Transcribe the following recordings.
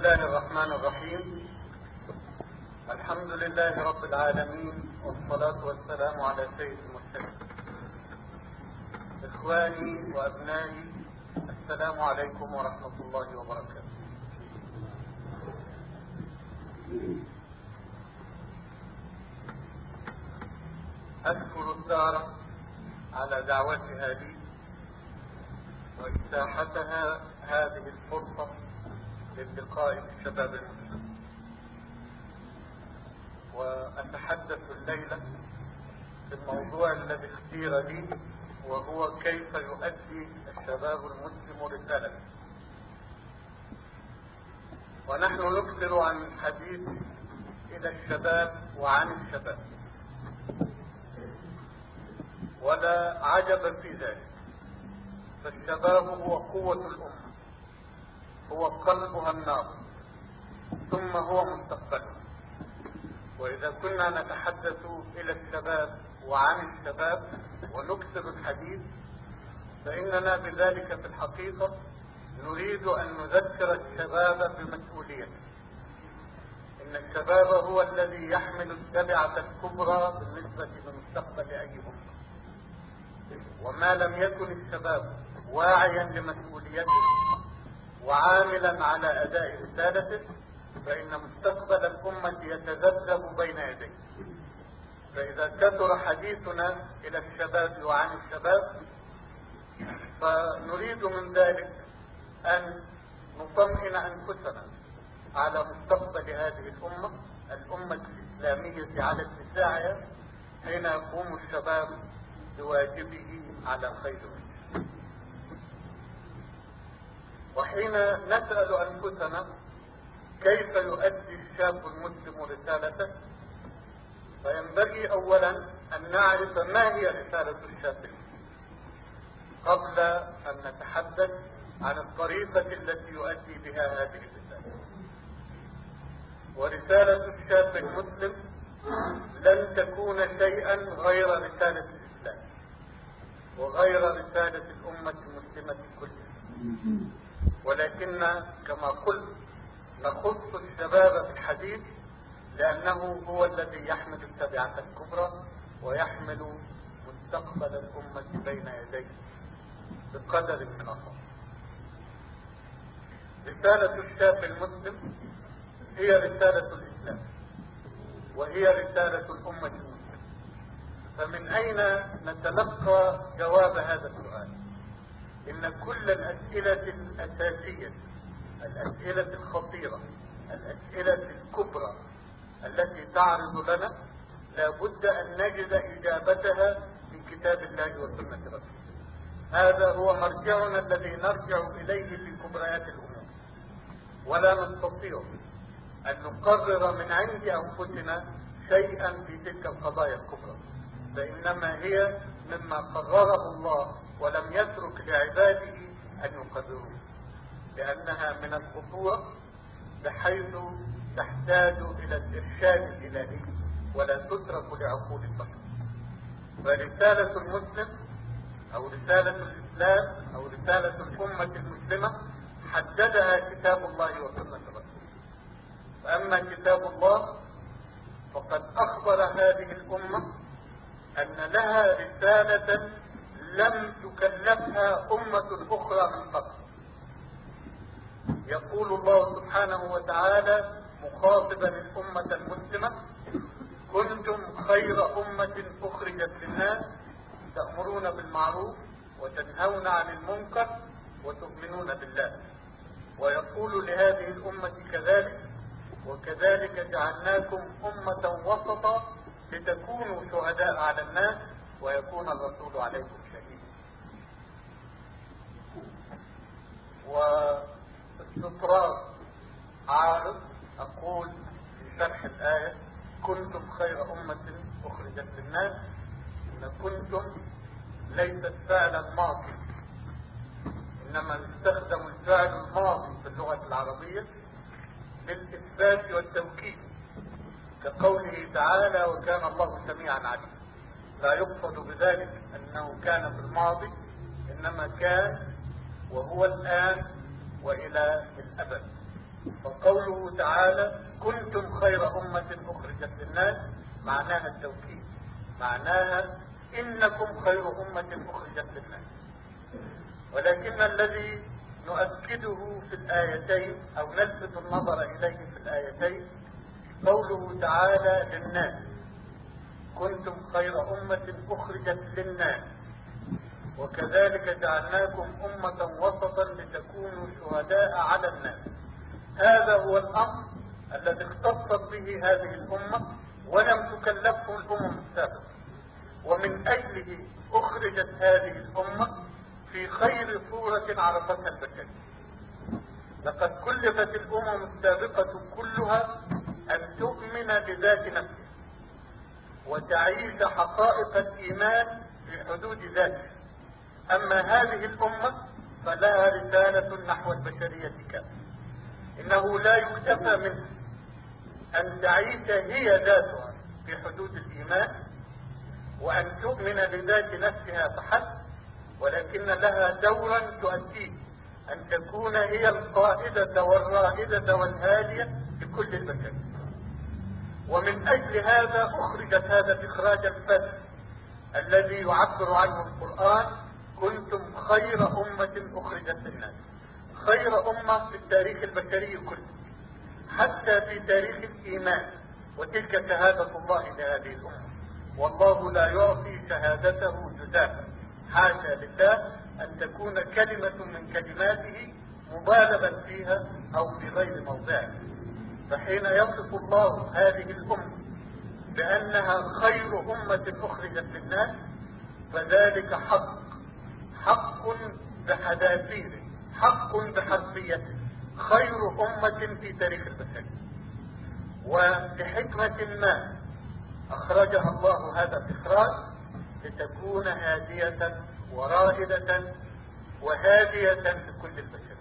الله الرحمن الرحيم. الحمد لله رب العالمين، والصلاة والسلام على سيد المرسلين. إخواني وأبنائي، السلام عليكم ورحمة الله وبركاته. أشكر الدار على دعوتها لي وإتاحتها هذه الفرصة لالتقاء بالشباب المسلم، وأتحدث الليلة في الموضوع الذي اختير لي، وهو كيف يؤدي الشباب المسلم رسالته. ونحن نكثر عن الحديث إلى الشباب وعن الشباب، ولا عجب في ذلك، فالشباب هو قوة الأمة، هو قلبها النار، ثم هو مستقبلها. وإذا كنا نتحدث إلى الشباب وعن الشباب ونكثر الحديث، فإننا بذلك في الحقيقة نريد أن نذكر الشباب بمسؤوليته. إن الشباب هو الذي يحمل التبعة الكبرى بالنسبة لمستقبل أي أمة، وما لم يكن الشباب واعيا لمسؤوليته وعاملا على أداء رسالته، فإن مستقبل الأمة يتذبذب بين يديه. فإذا كثر حديثنا إلى الشباب وعن الشباب، فنريد من ذلك أن نطمئن أنفسنا على مستقبل هذه الأمة الإسلامية على اتساعها، حين يقوم الشباب بواجبه على خير وجه. وحين نسأل أنفسنا كيف يؤدي الشاب المسلم رسالته، فينبغي أولا أن نعرف ما هي رسالة الشاب قبل أن نتحدث عن الطريقة التي يؤدي بها هذه الرسالة. ورسالة الشاب المسلم لن تكون شيئا غير رسالة الإسلام وغير رسالة الأمة المسلمة كلها، ولكن كما قلت نخص الشباب في الحديث لأنه هو الذي يحمل التبعة الكبرى ويحمل مستقبل الأمة بين يديه بقدر من الله. رسالة الشاب المسلم هي رسالة الإسلام، وهي رسالة الأمة المسلمة. فمن أين نتلقى جواب هذا السؤال؟ إن كل الأسئلة الأساسية، الأسئلة الخطيرة، الأسئلة الكبرى التي تعرض لنا، لابد أن نجد إجابتها في كتاب الله وسنة رسوله. هذا هو مرجعنا الذي نرجع إليه في كبريات الأمور، ولا نستطيع أن نقرر من عند أنفسنا شيئا في تلك القضايا الكبرى، فإنما هي مما قرره الله ولم يترك لعباده أن يقرروه، لأنها من الخطورة بحيث تحتاج إلى الإرشاد الإلهي ولا تترك لعقول البشر. فرسالة المسلم أو رسالة الإسلام أو رسالة الأمة المسلمة حددها كتاب الله وسنة رسوله. فأما كتاب الله فقد أخبر هذه الأمة أن لها رسالة لم تكلفها أمة أخرى من قبل. يقول الله سبحانه وتعالى مخاطبا الأمة المسلمة: كنتم خير أمة أخرجت للناس تأمرون بالمعروف وتنهون عن المنكر وتؤمنون بالله. ويقول لهذه الأمة كذلك: وكذلك جعلناكم أمة وسطا لتكونوا شهداء على الناس ويكون الرسول عليكم شهيدا. واستطراد عارض أقول في شرح الآية: كنتم خير أمة أخرجت للناس. إن كنتم ليست فعلا ماضي، إنما نستخدم الفعل الماضي في اللغة العربية للإثبات والتوكيد، كقوله تعالى: وكان الله سميعا عليما. لا يقصد بذلك أنه كان في الماضي، إنما كان وهو الآن وإلى الأبد. وقوله تعالى كنتم خير أمة أخرجت للناس معناها التوكيد، معناها إنكم خير أمة أخرجت للناس. ولكن الذي نؤكده في الآيتين أو نلفت النظر إليه في الآيتين قوله تعالى للناس، كنتم خير أمة أخرجت للناس وكذلك جعلناكم أمة وسطا لتكونوا شهداء على الناس. هذا هو الأمر الذي اختصت به هذه الأمة ولم تكلفه الأمم السابقة، ومن أجله أخرجت هذه الأمة في خير صورة عرفتها البشرية. لقد كلفت الأمم السابقة كلها أن تؤمن بذات نفسها وتعيش حقائق الإيمان في حدود ذاتها، أما هذه الأمة فلها رسالة نحو البشرية كاملة. إنه لا يكتفى منها أن تعيش هي ذاتها في حدود الإيمان وأن تؤمن بذات نفسها فحسب، ولكن لها دورا تؤديه، أن تكون هي القائدة والرائدة والهادية لكل البشرية. ومن أجل هذا أخرجت هذا الإخراج الفذ الذي يعبر عنه القرآن كنتم خير أمة أخرجت للناس. خير أمة في التاريخ البشري كله، حتى في تاريخ الإيمان، وتلك شهادة الله لهذه الأمة، والله لا يعطي شهادته جزافا، حاشا لله أن تكون كلمة من كلماته مبالغا فيها أو في غير موضعها. فحين يصف الله هذه الأمة بأنها خير أمة أخرجت للناس فذلك حق بحذافيره، حق بحرفيته، خير أمة في تاريخ البشرية. ولحكمة ما أخرجها الله هذا الإخراج لتكون هادية ورائدة وهادية لكل البشر.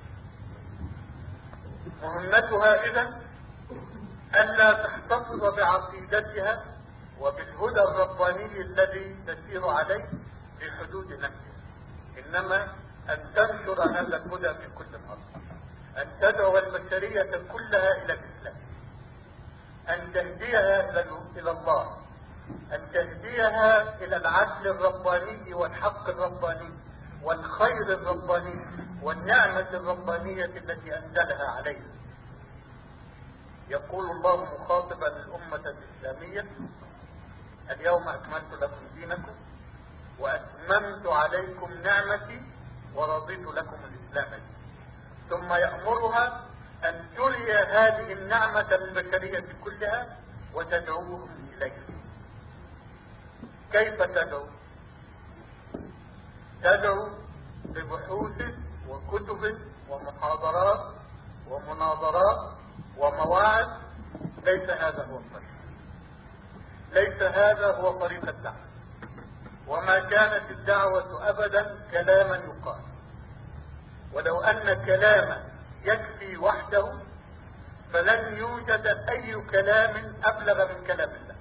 مهمتها إذن ألا تحتفظ بعقيدتها وبالهدى الرباني الذي تسير عليه في حدود نفسها، إنما أن تنشر هذا الهدى في كل الأرض، أن تدعو البشرية كلها إلى الإسلام، أن تهديها إلى الله، أن تهديها إلى العدل الرباني والحق الرباني والخير الرباني والنعمة الربانية التي أنزلها عليها. يقول الله مخاطبا الأمة الإسلامية اليوم أكملت لكم دينكم وأتممت عليكم نعمتي ورضيت لكم الإسلام دينا. ثم يأمرها أن تري هذه النعمة للبشرية كلها وتدعوهم إليها. كيف تدعو؟ تدعو ببحوث وكتب ومحاضرات ومناظرات ومواعظ. ليس هذا هو الطريق، ليس هذا هو طريق الدعوة، وما كانت الدعوة أبدا كلاما يقال. ولو أن كلاما يكفي وحده فلن يوجد أي كلام أبلغ من كلام الله.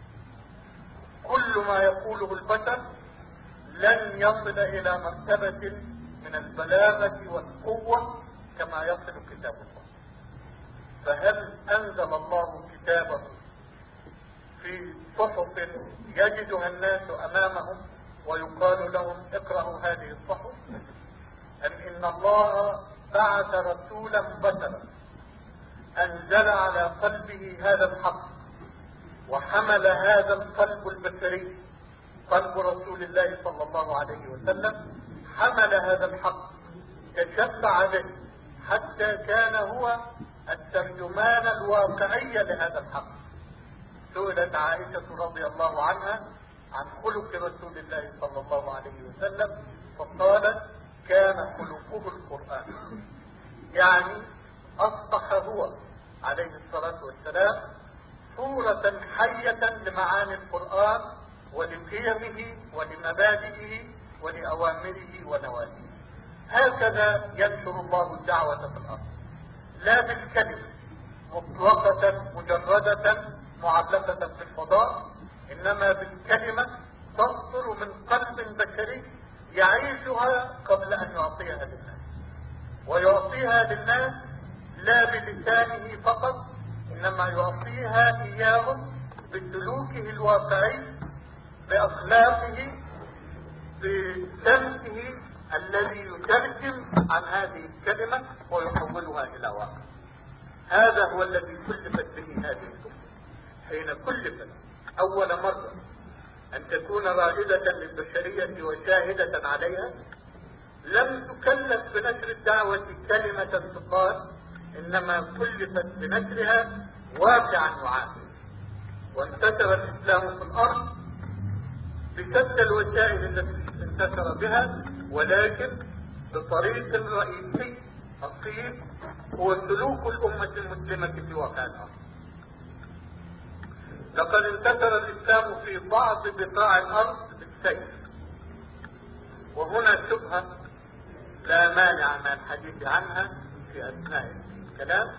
كل ما يقوله البشر لن يصل إلى مرتبة من البلاغة والقوة كما يصل كتاب الله. فهل أنزل الله كتابه في صحف يجدها الناس أمامهم ويقال لهم اقرأوا هذه الصحف؟ أم إن الله بعث رسولا بشرا أنزل على قلبه هذا الحق وحمل هذا القلب البشري، قلب رسول الله صلى الله عليه وسلم، حمل هذا الحق تشفع به حتى كان هو الترجمان الواقعي لهذا الحق. سئلت عائشة رضي الله عنها عن خلق رسول الله صلى الله عليه وسلم فقالت كان خلقه القرآن، يعني أصبح هو عليه الصلاة والسلام صورة حية لمعاني القرآن ولقيمه ولمبادئه ولأوامره ونواهيه. هكذا ينشر الله الدعوة في الأرض، لا بالكلمة مطلقة مجردة معلقة في الفضاء، إنما بالكلمة تصدر من قلب بشري يعيشها قبل أن يعطيها للناس، ويعطيها للناس لا بلسانه فقط، إنما يعطيها إياهم بسلوكه الواقعي، بأخلاقه، بسمته الذي يترجم عن هذه الكلمة ويحولها إلى واقع. هذا هو الذي كلفت به هذه الأمة حين كلفت أول مرة أن تكون رائدة للبشرية وشاهدة عليها. لم تكلف بنشر الدعوة كلمة تقال، إنما كلفت بنشرها واقعا يعاني. وانتشر الإسلام في الأرض بشتى الوسائل التي انتشر بها، ولكن بطريق رئيسي أصيل هو سلوك الأمة المسلمة في واقع الأرض. لقد انتشر الإسلام في بعض بقاع الأرض بالسيف، وهنا شبهة لا مانع من الحديث عنها في أثناء الكلام.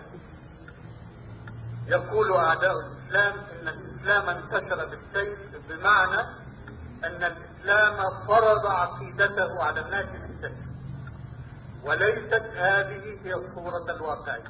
يقول أعداء الإسلام إن الإسلام انتشر بالسيف، بمعنى أن الإسلام فرض عقيدته على الناس بالسيف، وليست هذه هي الصورة الواقعية.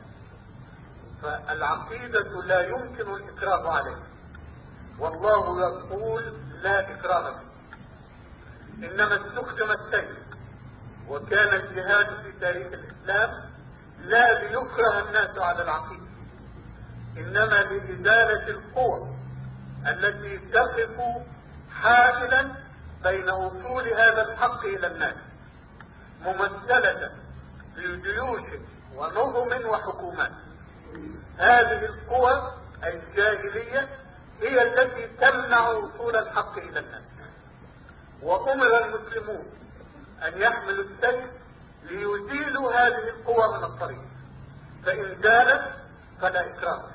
فالعقيدة لا يمكن الإكراه عليها، والله يقول لا إكراه فيه، إنما استخدم السيف. وكان الجهاد في تاريخ الإسلام لا ليكره الناس على العقيدة، إنما لإزالة القوى التي تقف حائلا بين وصول هذا الحق إلى الناس، ممثلة في جيوش ونظم وحكومات. هذه القوى الجاهلية هي التي تمنع وصول الحق إلى الناس، وأمر المسلمون أن يحملوا السيف ليزيلوا هذه القوى من الطريق، فإن زالت فلا إكراه.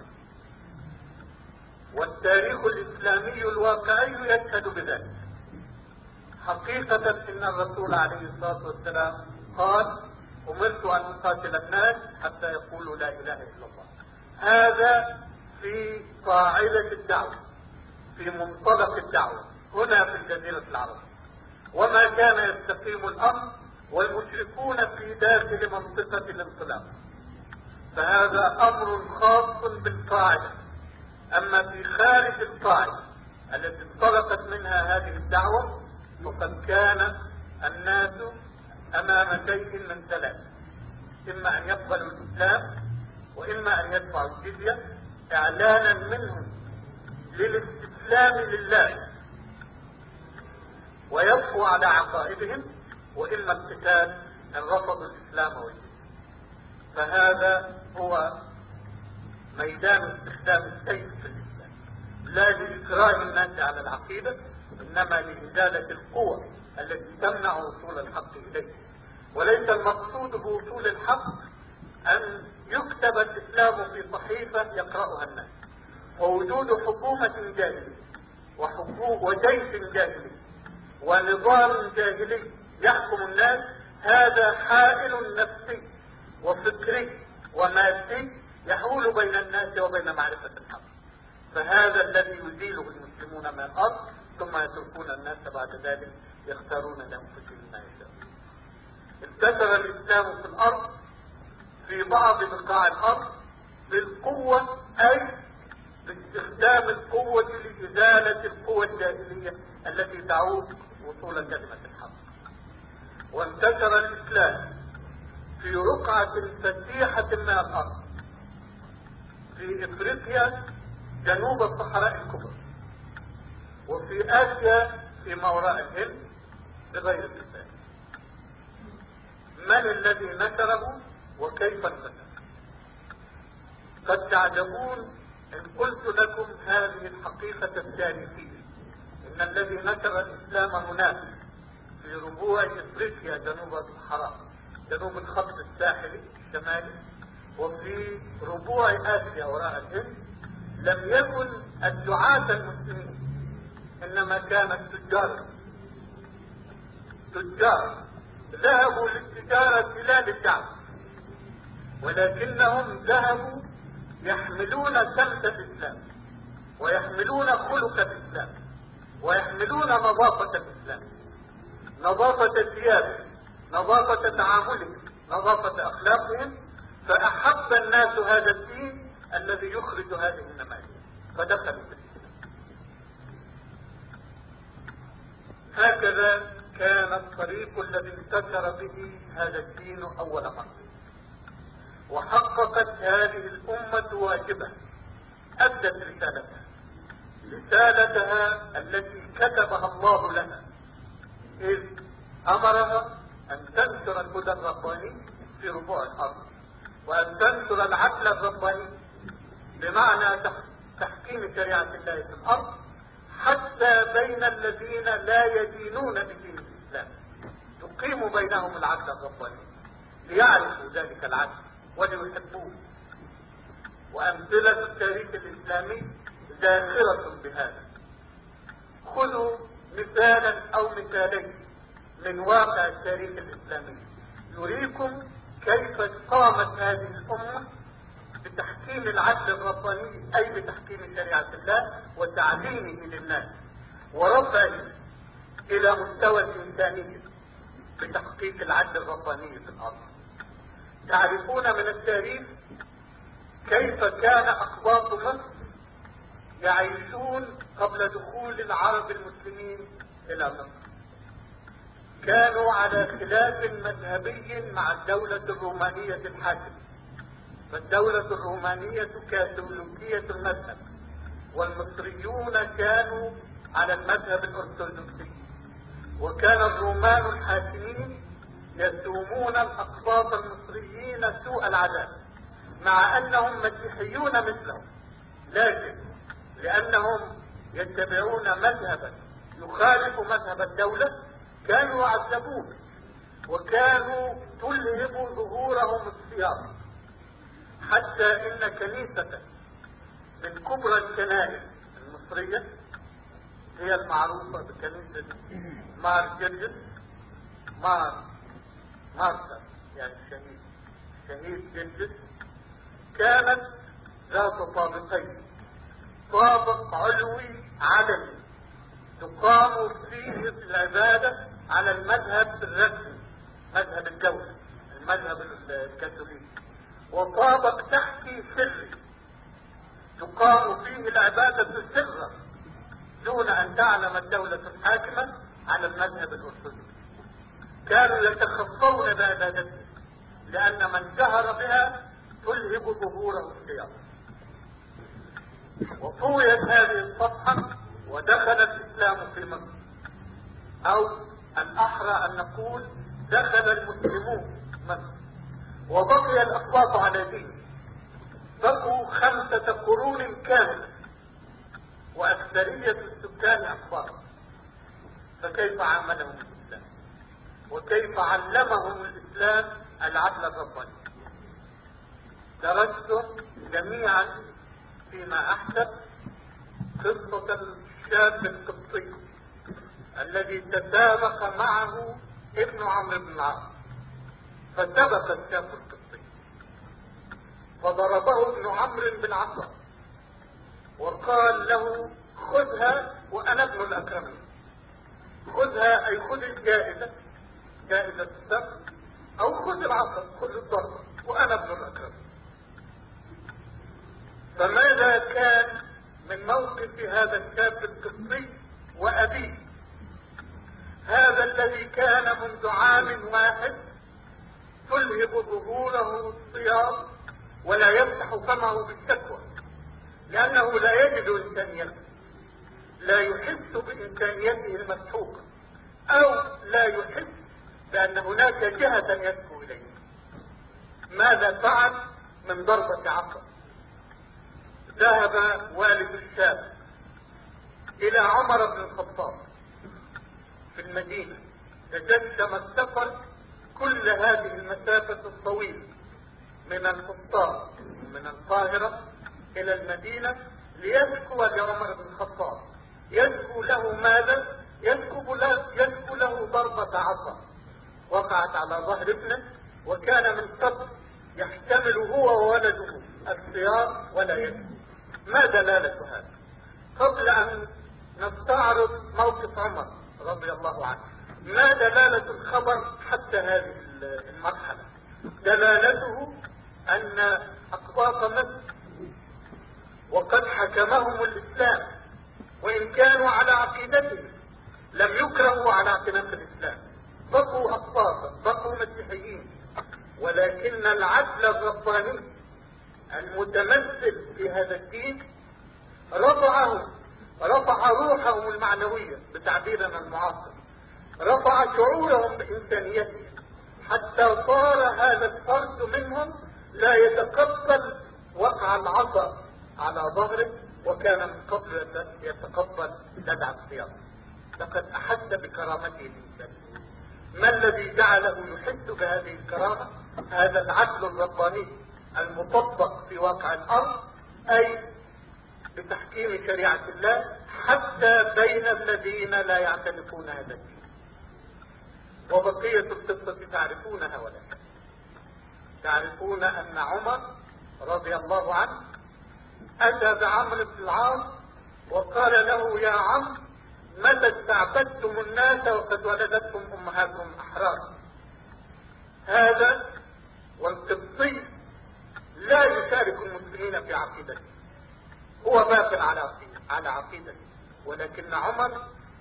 والتاريخ الإسلامي الواقعي يشهد بذلك. حقيقة إن الرسول عليه الصلاة والسلام قال: أمرت أن أقاتل الناس حتى يقولوا لا إله إلا الله. هذا في قاعدة الدعوة، في منطلق الدعوة هنا في الجزيرة العربية. وما كان يستقيم الأمر والمشركون في داخل منطقة الانطلاق، فهذا أمر خاص بالقاعدة. أما في خارج القاعدة التي انطلقت منها هذه الدعوة، وقد كان الناس أمام شيء من ثلاث: إما أن يقبلوا الإسلام، وإما أن يدفعوا الجزية إعلانا منهم للاستسلام لله ويبقوا على عقائدهم، وإما القتال إن رفضوا الإسلام والجزية. فهذا هو ميدان استخدام السيف في الإسلام، لا لإكراه الناس على العقيدة، إنما لإزالة القوى التي تمنع وصول الحق إليه. وليس المقصود بوصول الحق أن يكتب الإسلام في صحيفة يقرأها الناس، ووجود حكومة جاهلية وجيش جاهلي ونظام جاهلي يحكم الناس، هذا حائل نفسي وفكري ومادي يحول بين الناس وبين معرفة الحق. فهذا الذي يزيله المسلمون من الأرض، ثم يتركون الناس بعد ذلك يختارون لأنفسهم ما يشاءون. انتشر الإسلام في الأرض في بعض بقاع الأرض بالقوة، أي باستخدام القوة لإزالة القوة الجاهلية التي تعود وصول كلمة الحق. وانتشر الإسلام في رقعة فسيحة من الأرض في إفريقيا جنوب الصحراء الكبرى، وفي آسيا فيما وراء الهند بغير مثال. من الذي نشره وكيف انتشر؟ قد تعجبون إن قلت لكم هذه الحقيقة التاريخية، إن الذي نشر الإسلام هناك في ربوع إفريقيا جنوب الصحراء، جنوب الخط الساحلي الشمالي، وفي ربوع آسيا وراء الهند، لم يكن الدعاة المسلمين، إنما كان التجار ذهبوا للتجارة لا للدعوة، ولكنهم ذهبوا يحملون سمت الإسلام، ويحملون خلق الإسلام، ويحملون نظافة الإسلام، نظافة ثيابهم، نظافة تعاملهم، نظافة أخلاقهم، فأحب الناس هذا الدين الذي يخرج هذه النماذج فدخلوا في الإسلام. هكذا كان الطريق الذي انتشر به هذا الدين أول مرة، وحققت هذه الأمة واجبها، أدت رسالتها التي كتبها الله لها، إذ أمرها أن تنشر الهدى الرباني في ربوع الأرض، وأن تنشر العدل الرباني بمعنى تحكيم شريعة الله في الأرض حتى بين الذين لا يدينون بدين الإسلام، تقيم بينهم العدل الرباني ليعرفوا ذلك العدل وليحبوه. وأمثلة التاريخ الإسلامي زاخرة بهذا. خذوا مثالا أو مثالين من واقع التاريخ الإسلامي يريكم كيف قامت هذه الأمة بتحكيم العدل الرباني، أي بتحكيم شريعة الله وتعليمه للناس ورفعه إلى مستوى الإنسانية بتحقيق العدل الرباني في الأرض. تعرفون من التاريخ كيف كان أقباط مصر يعيشون قبل دخول العرب المسلمين إلى مصر. كانوا على خلاف مذهبي مع الدولة الرومانية الحاكمة، فالدولة الرومانية كاثوليكية المذهب، والمصريون كانوا على المذهب الأرثوذكسي، وكان الرومان الحاكمين يسومون الأقباط المصريين سوء العذاب مع أنهم مسيحيون مثلهم، لكن لأنهم يتبعون مذهبا يخالف مذهب الدولة كانوا يعذبون، وكانوا تلهب ظهورهم السياق، حتى إن كنيسة من كبرى الكنائس المصرية هي المعروفة بكنيسة مارتا يعني شهيد جرجس، كانت ذات طابقين، طابق علوي عدمي تقام فيه العبادة على المذهب الرسمي مذهب الدولة المذهب الكاثوليكي، وطابق تحتي سري تقام فيه العبادة سرا دون أن تعلم الدولة الحاكمة على المذهب الأرثوذكسي. كانوا يتخفون بعبادته لأن من جهر بها تلهب ظهوره السياق. وطويت هذه الصفحة ودخل الإسلام في مصر، أو الأحرى أن نقول دخل المسلمون مصر، وبقي الأقباط على دين. بقوا 5 قرون كاملة وأكثرية السكان أقباط، فكيف عاملهم الإسلام؟ وكيف علمهم الإسلام العدل الرباني؟ درستم جميعا فيما أحدث قصة الشاب القبطي الذي تسابق معه ابن عمرو بن العاص، فسبق الشاب القبطي فضربه ابن عمرو بالعصا وقال له خذها وأنا ابن الأكرمين. خذها أي خذ الجائزة، جائزة السبق، أو خذ العصا، خذ الضربة وأنا ابن الأكرمين. فماذا كان من موقف هذا الشاب القبطي وأبيه، هذا الذي كان منذ عام واحد تلهب ظهوره الصيام ولا يفتح فمه بالشكوى لأنه لا يجد إنسانيته، لا يحس بإنسانيته المسحوقة، أو لا يحس بأن هناك جهة يشكو إليها. ماذا فعل؟ من ضربة عصا ذهب والد الشاب إلى عمر بن الخطاب في المدينة، تجسم السفر كل هذه المسافة الطويلة من الخطاب من القاهرة إلى المدينة ليشكو لعمر بن الخطاب. يشكو له ماذا؟ يشكو له ضربة عصا وقعت على ظهر ابنه، وكان من قبل يحتمل هو وولده السياق ولا يشكو. ما دلالة هذا؟ قبل أن نستعرض موقف عمر رضي الله عنه، ما دلالة الخبر حتى هذه المرحلة؟ دلالته أن لم يكرهوا على اعتناق الإسلام، بقوا أقباطا، بقوا مسيحيين، ولكن العدل الرباني المتمثل في هذا الدين رفع روحهم المعنوية بتعبيرنا المعاصر، رفع شعورهم بإنسانيتهم، حتى صار هذا الفرد منهم لا يتقبل وقع العصا على ظهره، وكان من قبل يتقبل لدع السياط. لقد أحس بكرامته الإنسانية. ما الذي جعله يحس بهذه الكرامة؟ هذا العدل الرباني المطبق في واقع الأرض، أي بتحكيم شريعة الله حتى بين الذين لا يعتنقون هذا الدين. وبقية القصة تعرفونها ولا لا؟ تعرفون أن عمر رضي الله عنه أتى بعمرو بن العاص وقال له: يا عمرو، متى استعبدتم الناس وقد ولدتكم أمهاتهم أحرار؟ هذا والقبطي لا يشارك المسلمين في عقيدته، هو باق على عقيدته، ولكن عمر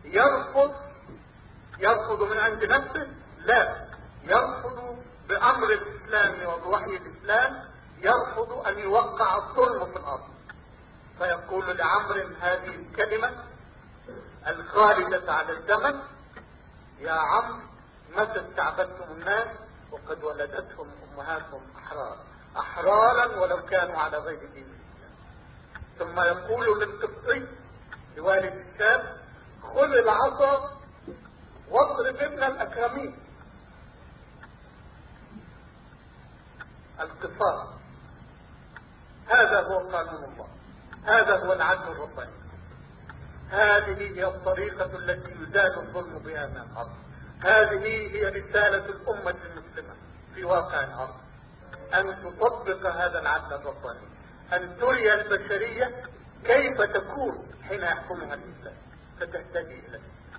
يرفض من عند نفسه، لا، يرفض بأمر الإسلام وبوحي الإسلام، يرفض أن يوقع الظلم في الأرض. فيقول لعمرو هذه الكلمة الخالدة على الزمن: يا عمرو، متى استعبدتم الناس وقد ولدتهم أمهاتهم أحرارا ولو كانوا على غير دين الإسلام. ثم يقول للقبطي لوالد الشام: خذ العصا واضرب ابن الأكرمين. القصاص، هذا هو قانون الله، هذا هو العدل الرباني، هذه هي الطريقة التي يزال الظلم بها من الأرض، هذه هي رسالة الأمة المسلمة في واقع الأرض، أن تطبق هذا العدل الرباني، أن تري البشرية كيف تكون حين يحكمها الإسلام فتهتدي إليه.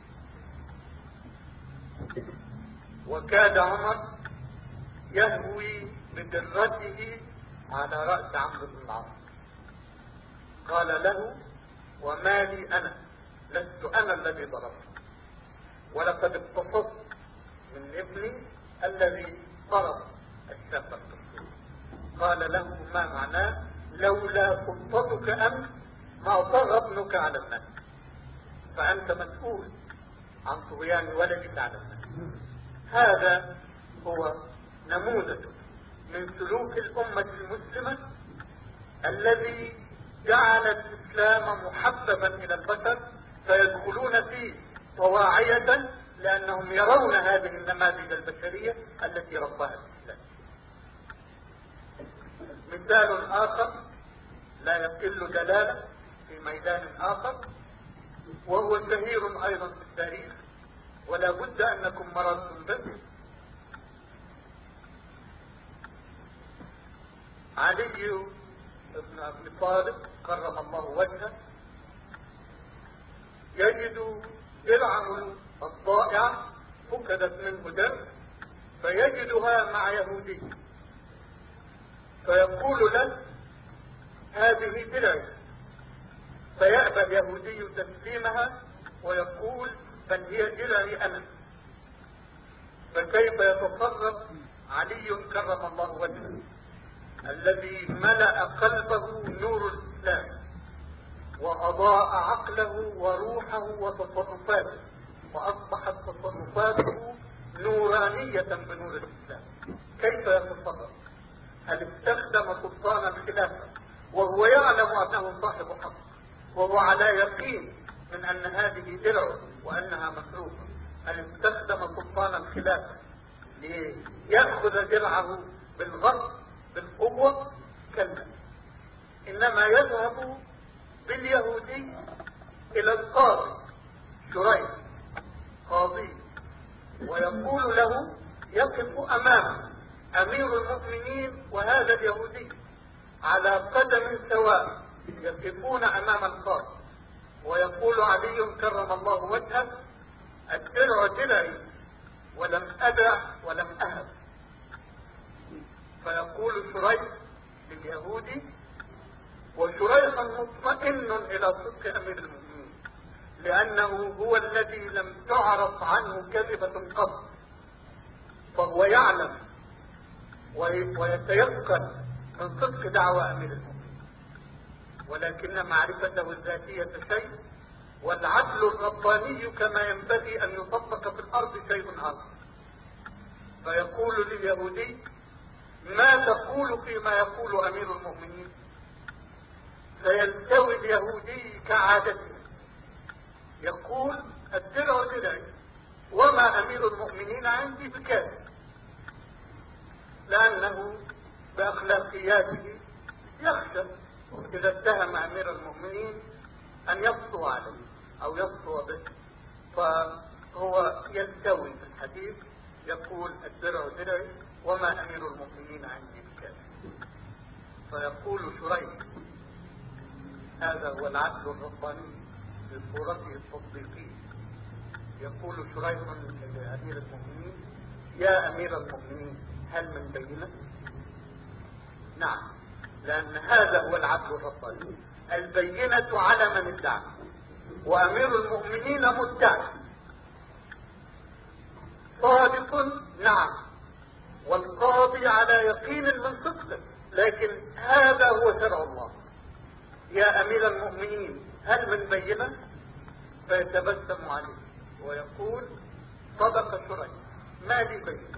وكاد عمر يهوي بدرته على رأس عمرو بن العاص، قال له: وما لي أنا، لست أنا الذي ضربت، ولقد اقتصدت من ابني الذي ضرب الشاب القبطي. قال له: ما معناه؟ لولا سلطتك أنت ما طغى ابنك على الناس، فأنت مسؤول عن طغيان ولدك على الناس. هذا هو نموذج من سلوك الأمة المسلمة الذي جعل الإسلام محببا إلى البشر فيدخلون فيه طواعية، لأنهم يرون هذه النماذج البشرية التي رباها الإسلام. مثال آخر لا يقل دلالة في ميدان آخر، وهو شهير أيضا في التاريخ ولا بد أنكم مررتم به. علي بن أبي طالب كرم الله وجهه يجد درعه الضائعة فقدت منه درع، فيجدها مع يهودي، فيقول له: هذه درعي، فيأبى اليهودي تسليمها ويقول: بل هي درعي أنا. فكيف يتصرف علي كرم الله وجهه الذي ملأ قلبه نور الإسلام وأضاء عقله وروحه وتصرفاته، وأصبحت تصرفاته نورانية بنور الإسلام؟ كيف يتصرف؟ هل استخدم سلطان الخلافة وهو يعلم أنه صاحب حق، وهو على يقين من أن هذه درعه وأنها مسروقة؟ هل استخدم سلطان الخلافة ليأخذ درعه بالغصب بالقوة؟ كلا، إنما يذهب باليهودي إلى القاضي شريح قاضي ويقول له، يقف أمامه أمير المؤمنين وهذا اليهودي على قدم سواء يقفون أمام القاضي، ويقول علي كرم الله وجهه: الدرع درعي ولم أدع ولم أهب. فيقول شريح لليهودي، وشريح مطمئن إلى صدق أمير المؤمنين، لأنه هو الذي لم تعرف عنه كذبة قط، فهو يعلم ويتيقن من صدق دعوى أمير المؤمنين، ولكن معرفته الذاتية شيء، والعدل الرباني كما ينبغي أن يطبق في الأرض شيء آخر. فيقول لليهودي: ما تقول فيما يقول أمير المؤمنين؟ فيلتوي اليهودي كعادته يقول: الدرع درعي وما أمير المؤمنين عندي بكاذب، لأنه بأخلاقياته يخشى إذا اتهم أمير المؤمنين أن يسطو عليه أو يسطو به، فهو يلتوي في الحديث يقول: الدرع درعي وما أمير المؤمنين عندي بكاذب. فيقول شريح: هذا هو العدل الرباني في صورته التطبيقية. يقول شريح لأمير المؤمنين: يا أمير المؤمنين، هل من بينة؟ نعم، لأن هذا هو العدل الرباني، البينة على من ادعى، وأمير المؤمنين مدعي صادق، نعم، والقاضي على يقين من صدقه، لكن هذا هو شرع الله. يا أمير المؤمنين، هل من بينة؟ فيتبسم عليه ويقول: صدق شريح، ما لي بينة.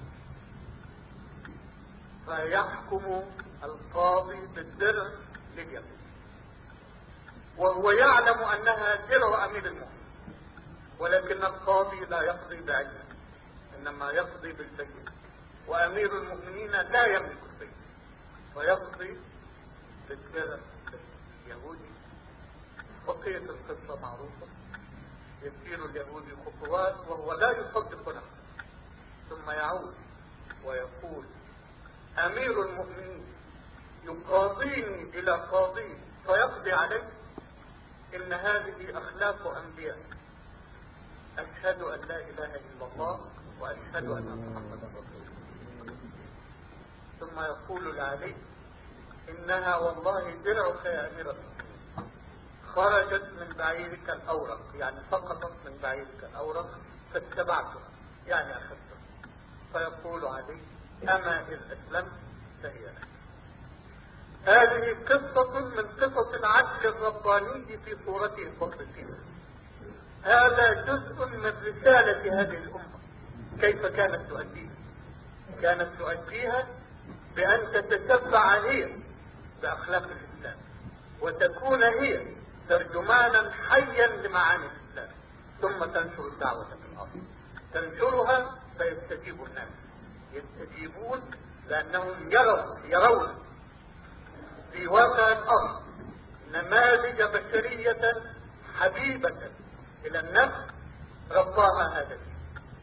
فيحكم القاضي بالدرع لليمين، وهو يعلم أنها درع أمير المؤمنين، ولكن القاضي لا يقضي بعلمه، إنما يقضي بالبينة، وأمير المؤمنين لا يملك البينة، فيقضي بالدرع اليهودي. بقية القصة معروفة. يسير اليهودي خطوات وهو لا يصدق نفسه، ثم يعود ويقول: أمير المؤمنين يقاضيني إلى قاضي فيقضي عليه؟ إن هذه أخلاق أنبياء. أشهد أن لا إله إلا الله وأشهد أن محمدا رسول الله. ثم يقول لعلي: إنها والله درعك يا أمير المؤمنين، خرجت من بعيرك الأورق، يعني سقطت من بعيرك الأورق فاتبعتها، يعني أخذتها. فيقول علي: أما إذ أسلمت فهي لك. هذه قصة من قصص العدل الرباني في صورته التطبيقية. هذا جزء من رسالة هذه الأمة. كيف كانت تؤديها؟ كانت تؤديها بأن تتتبع هي بأخلاق الإسلام، وتكون هي ترجمانا حيا لمعاني الإسلام، ثم تنشر الدعوة في الأرض. تنشرها فيستجيب الناس، يستجيبون لأنهم يرون في واقع الأرض نماذج بشرية حبيبة إلى النفس رباها هذا الشيء.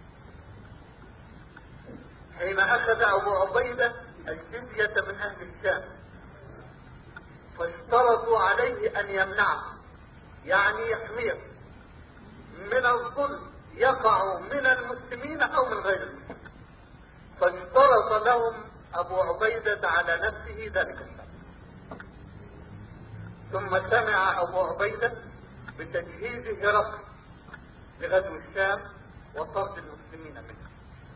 حين أخذ أبو عبيدة الجزية من أهل الشام فاشترطوا عليه أن يمنعه، يعني يحميه من الظلم يقع من المسلمين أو من غير المسلمين، فاشترط لهم أبو عبيدة على نفسه ذلك الشرط. ثم سمع أبو عبيدة بتجهيز هرقل لغزو الشام وطرد المسلمين منه.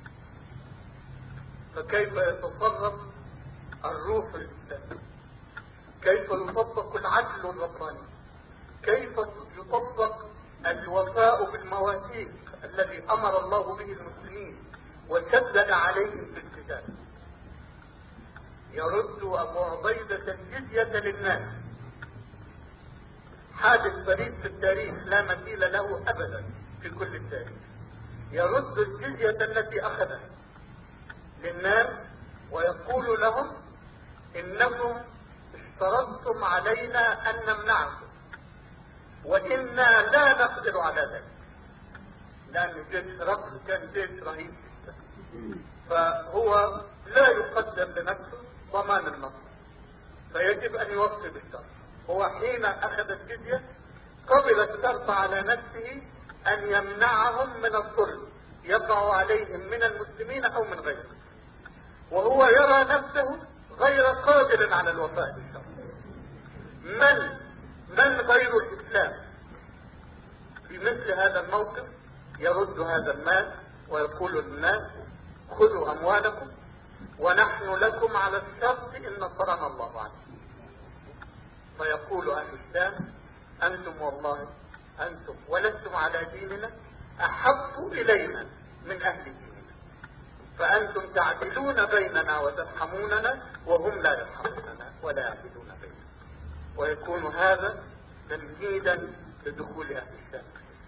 فكيف يتصرف الروح الإسلامي؟ كيف يطبق العدل الرباني؟ كيف يطبق الوفاء بالمواثيق الذي أمر الله به المسلمين وشدد عليهم بالقتال؟ يرد أبو عبيدة الجزية للناس، حادث فريد في التاريخ لا مثيل له أبدا في كل التاريخ. يرد الجزية التي أخذها للناس ويقول لهم: إنكم اشترطتم علينا أن نمنعكم، وإنا لا نقدر على ذلك، لأن جيش هرقل كان جيش رهيب جدا، فهو لا يقدم لنفسه ضمان النصر، فيجب أن يوفي بالشرط. هو حين أخذ الجزية قبل الشرط على نفسه أن يمنعهم من الظلم يقع عليهم من المسلمين أو من غيرهم، وهو يرى نفسه غير قادر على الوفاء بالشرط. من غير الإسلام في مثل هذا الموقف يرد هذا المال ويقول للناس خذوا أموالكم ونحن لكم على الشرط إن نصرنا الله عليكم. فيقول أهل الشام أنتم والله أنتم ولستم على ديننا أحب إلينا من أهل ديننا، فأنتم تعدلون بيننا وترحموننا وهم لا يرحموننا ولا يعدلون بيننا. ويكون هذا تمهيدا لدخول أهل الشام.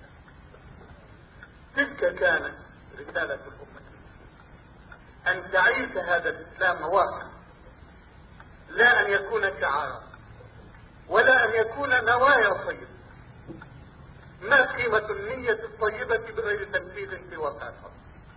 تلك كانت رسالة الأمة، أن تعيش هذا الإسلام واقعا، لا أن يكون شعارا ولا أن يكون نوايا طيبة. ما قيمة النية الطيبة بغير تنفيذ في واقع الأرض؟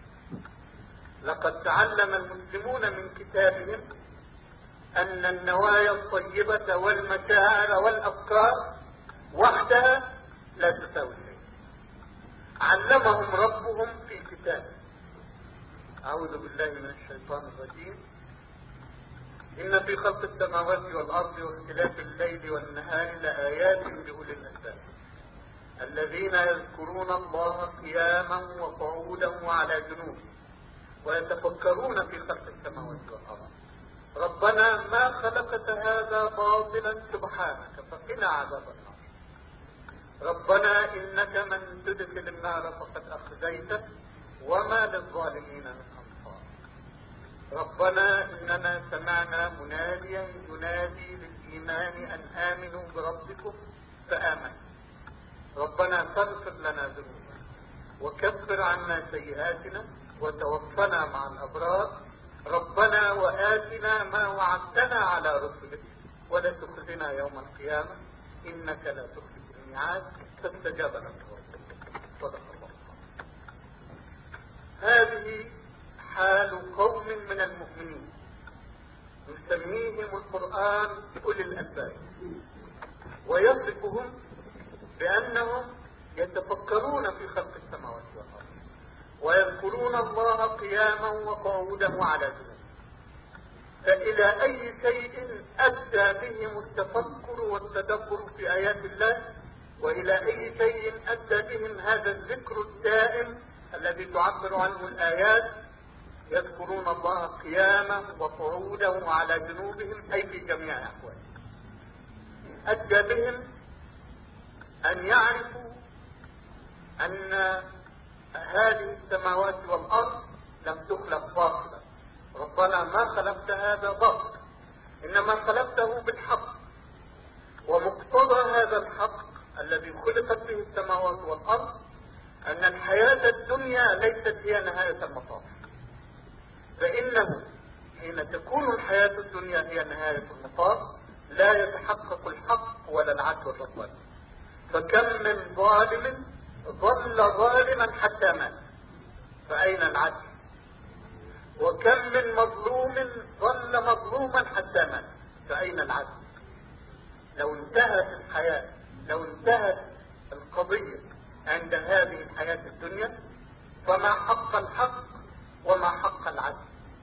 لقد تعلم المسلمون من كتابهم أن النوايا الطيبة والمشاعر والأفكار وحدها لا تساوي شيء. علمهم ربهم في كتابه. أعوذ بالله من الشيطان الرجيم. إن في خلق السماوات والأرض واختلاف الليل والنهار لآيات لأولي الألباب الذين يذكرون الله قياما وقعودا وعلى جنوبهم ويتفكرون في خلق السماوات والأرض ربنا ما خلقت هذا باطلا سبحانك فقنا عذاب النار ربنا إنك من تدخل النار فقد أخزيته وما للظالمين من أنصار ربنا إننا سمعنا مناديا ينادي للإيمان أن آمنوا بربكم فآمنوا ربنا فاغفر لنا ذنوبنا وكفر عنا سيئاتنا وتوفنا مع الأبرار ربنا وآتنا ما وعدتنا على رسلك ولا تخزنا يوم القيامة إنك لا تخلف الميعاد فاستجاب لنا ربك. صدق الله. هذه حال قوم من المؤمنين يسميهم القرآن أولي الألباب ويصفهم بأنهم يتفكرون في خلق السماوات والأرض ويذكرون الله قياما وقعودا وعلى جنوبهم. فإلى أي شيء أدى بهم التفكر والتدبر في آيات الله وإلى أي شيء أدى بهم هذا الذكر الدائم الذي تعبر عنه الآيات يذكرون الله قياما وقعودا وعلى جنوبهم أي في جميع أحوالهم. أدى بهم أن يعرفوا أن هذه السماوات والأرض لم تخلق باطلا ربنا ما خلقت هذا باطلا إنما خلقته بالحق ومقتضى هذا الحق الذي خلقت به السماوات والأرض أن الحياة الدنيا ليست هي نهاية المطاف فإنه حين تكون الحياة الدنيا هي نهاية المطاف لا يتحقق الحق ولا العدل الرباني. فكم من ظالم ظل ظالما حتى مات فأين العدل وكم من مظلوم ظل مظلوما حتى مات فأين العدل. لو انتهت الحياة لو انتهت القضية عند هذه الحياة الدنيا فما حق الحق وما حق العدل.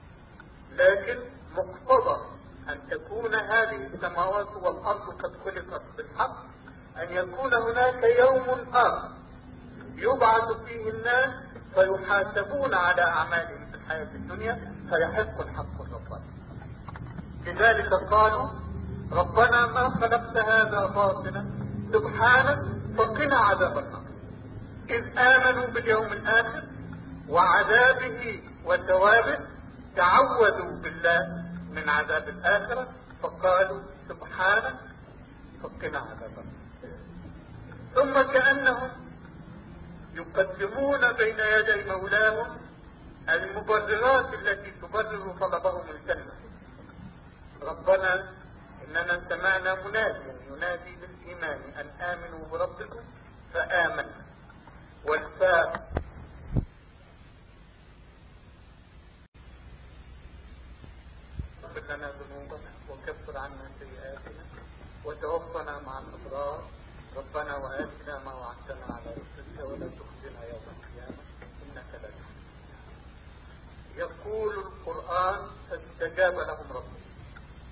لكن مقتضى أن تكون هذه السماوات والأرض قد خلقت بالحق أن يكون هناك يوم آخر يبعث فيه الناس فيحاسبون على أعمالهم في الحياة الدنيا فيحق الحق الرباني. لذلك قالوا ربنا ما خلقت هذا باطلا سبحانك فقنا عذاب النار. إذ آمنوا باليوم الآخر وعذابه وثوابه تعوذوا بالله من عذاب الآخرة فقالوا سبحانك فقنا عذاب النار. ثم كأنهم يقدمون بين يدي مولاهم المبررات التي تبرر طلبهم الجنة. ربنا إننا سمعنا مناديا ينادي بالإيمان أن آمنوا بربكم فآمنا والفاء اغفر لنا ذنوبنا وكفر عنا سيئاتنا وتوفنا مع الأبرار ربنا وآتنا ما وعدتنا على رسلك ولا تخزنا يوم القيامة إنك لا تخزي. يقول القرآن فاستجاب لهم ربهم.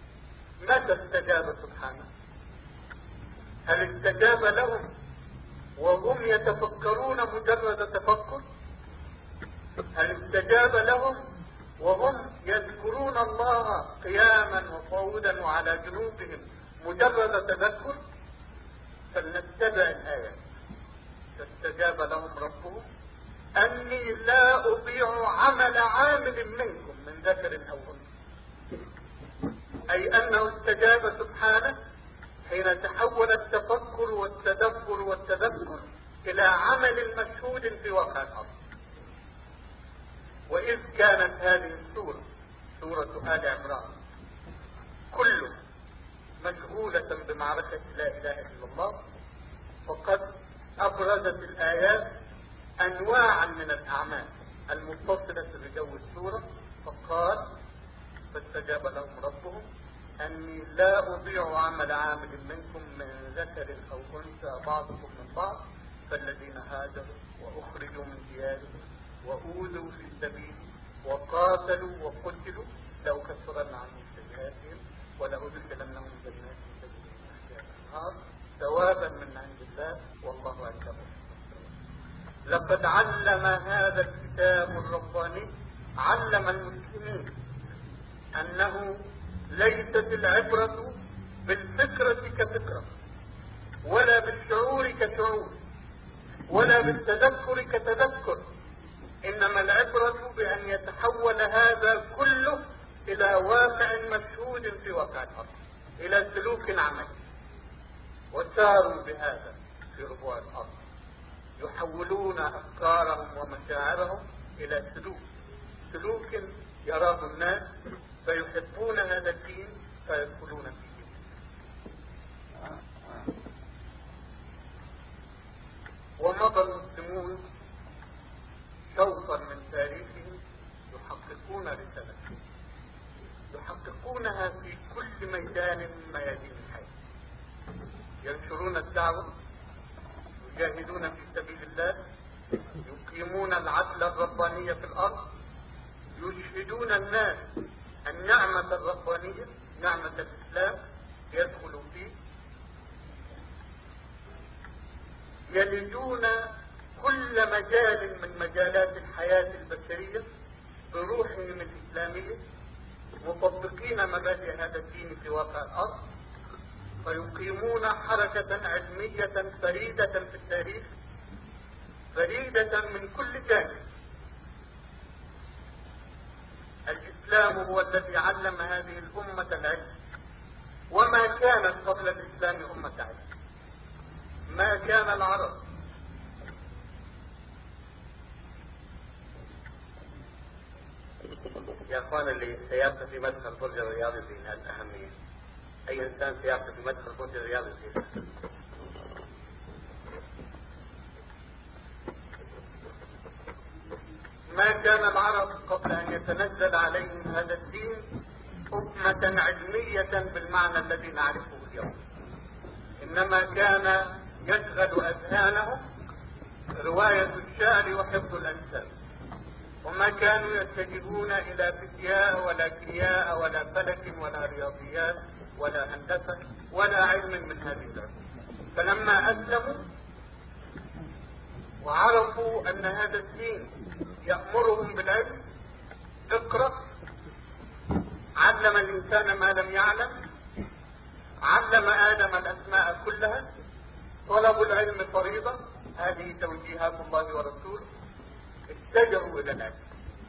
متى استجاب سبحانه؟ هل استجاب لهم وهم يتفكرون مجرد تفكر؟ هل استجاب لهم وهم يذكرون الله قياما وقعودا وعلى جنوبهم مجرد تذكر؟ فلنتبع الآية. فاستجاب لهم ربهم أني لا أضيع عمل عامل منكم من ذكر أو أنثى، أي أنه استجاب سبحانه حين تحول التفكر والتدبر والتذكر إلى عمل مشهود في واقع الأرض. وإذ كانت هذه السورة، سورة آل عمران، كلها مشغولة بمعركة لا إله إلا الله، فقد أبرزت الآيات أنواعا من الأعمال المتصلة بجو السورة، فقال فاستجاب لهم ربهم أني لا أضيع عمل عامل منكم من ذكر أو أنثى بعضكم من بعض، فالذين هاجروا وأخرجوا من ديارهم وأوذوا في سبيلي وقاتلوا وقتلوا لأكفرن عنهم سيئاتهم ولأدخلنهم جنات تجري من تحتها الأنهار ثوابا من عند الله والله عنده. لقد علم هذا الكتاب الرباني، علم المسلمين أنه ليست العبرة بالفكرة كفكرة، ولا بالشعور كشعور، ولا بالتذكر كتذكر، إنما العبرة بأن يتحول هذا كله إلى واقع مشهود في واقع الأرض، إلى سلوك عملي. وساروا بهذا في ربوع الأرض، يحولون أفكارهم ومشاعرهم إلى سلوك يراه الناس فيحبون هذا الدين فيدخلون فيه. ومضى المسلمون شوطا من تاريخهم يحققون رسالتهم، يحققونها في كل ميدان من ميادين الحياة. ينشرون الدعوة، يجاهدون في سبيل الله، يقيمون العدل الرباني في الأرض، يشهدون الناس النعمة الربانية، نعمة الإسلام يدخلوا فيه، يلجون كل مجال من مجالات الحياة البشرية بروحهم الإسلامية، مطبقين مبادئ هذا الدين في واقع الأرض، فيقيمون حركة علمية فريدة في التاريخ، فريدة من كل جانب. الإسلام هو الذي علم هذه الأمة العلم، وما كانت قبل الإسلام أمة علم، ما كان العرب يا اخوان اللي سيارته في مدخل برج الرياض فيها الأهمية. أي إنسان سيارته في مدخل برج الرياض فيها. ما كان العرب قبل أن يتنزل عليهم هذا الدين أمة علمية بالمعنى الذي نعرفه اليوم، إنما كان يشغل أذهانهم رواية الشعر وحفظ الأنساب، وما كانوا يتجهون إلى فيزياء ولا كيمياء ولا فلك ولا رياضيات ولا هندسة ولا علم من هذه العلوم. فلما أسلموا وعرفوا أن هذا الدين يأمرهم بالعلم، اقرأ، علم الإنسان ما لم يعلم، علم آدم الأسماء كلها، طلبوا العلم فريضة، هذه توجيهات الله ورسوله، اتجهوا إلى العلم،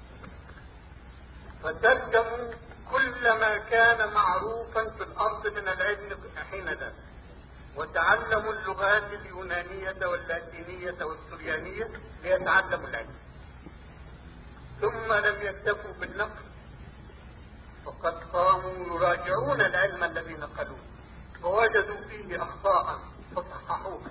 فترجموا كل ما كان معروفا في الأرض من العلم حين ذاك، وتعلموا اللغات اليونانية واللاتينية والسريانية ليتعلموا العلم. ثم لم يكتفوا بالنقل، فقد قاموا يراجعون العلم الذي نقلوه، فوجدوا فيه أخطاء فصححوها.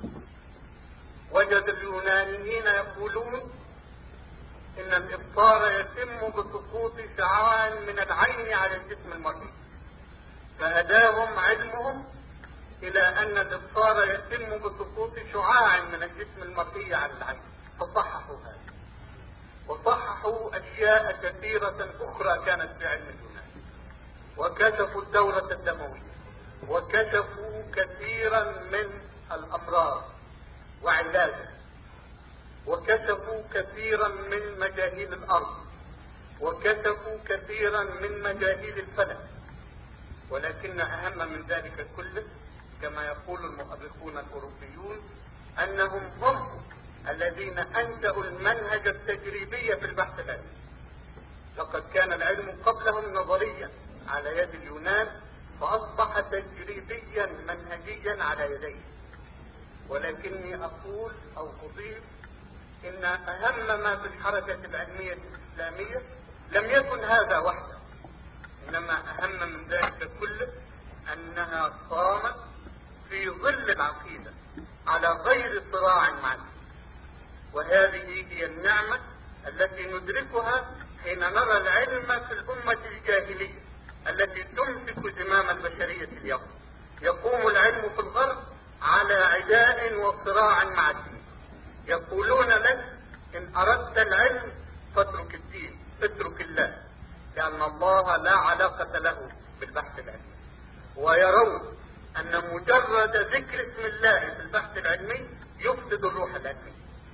وجد اليونانيين يقولون إن الإبصار يتم بسقوط شعاع من العين على الجسم المرئي، فهداهم علمهم إلى أن الإبصار يتم بسقوط شعاع من الجسم المرئي على العين، فصححوا هذا، وصححوا أشياء كثيرة أخرى كانت في علم اليونان، وكشفوا الدورة الدموية، وكشفوا كثيرا من الأمراض وعلاجها، وكشفوا كثيرا من مجاهيل الأرض، وكشفوا كثيرا من مجاهيل الفلك، ولكن أهم من ذلك كله كما يقول المؤرخون الأوروبيون أنهم هم الذين أنشأوا المنهج التجريبي في البحث العلمي. لقد كان العلم قبلهم نظريا على يد اليونان، فأصبح تجريبيا منهجيا على يديه. ولكني أقول أو أضيف إن أهم ما في الحركة العلمية الإسلامية لم يكن هذا وحده، إنما أهم من ذلك كله أنها قامت في ظل العقيدة على غير صراع مع الدين. وهذه هي النعمة التي ندركها حين نرى العلم في الأمة الجاهلية التي تمسك زمام البشرية اليوم. يقوم العلم في الغرب على عداء وصراع مع الدين. يقولون لك إن أردت العلم فاترك الدين، اترك الله، لأن الله لا علاقة له بالبحث العلمي. ويرون أن مجرد ذكر اسم الله في البحث العلمي يفسد الروح العلمي.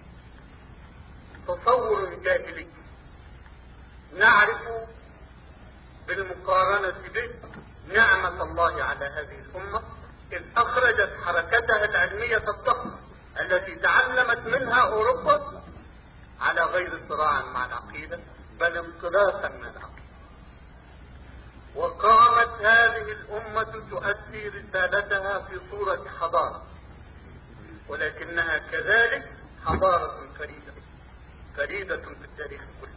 تصور جاهلي نعرف بالمقارنة به نعمة الله على هذه الأمة إذ أخرجت حركتها العلمية الضخمة التي تعلمت منها أوروبا على غير صراع مع العقيدة بل انطلاقا من العقيدة. وقامت هذه الأمة تؤدي رسالتها في صورة حضارة، ولكنها كذلك حضارة فريدة في التاريخ كله،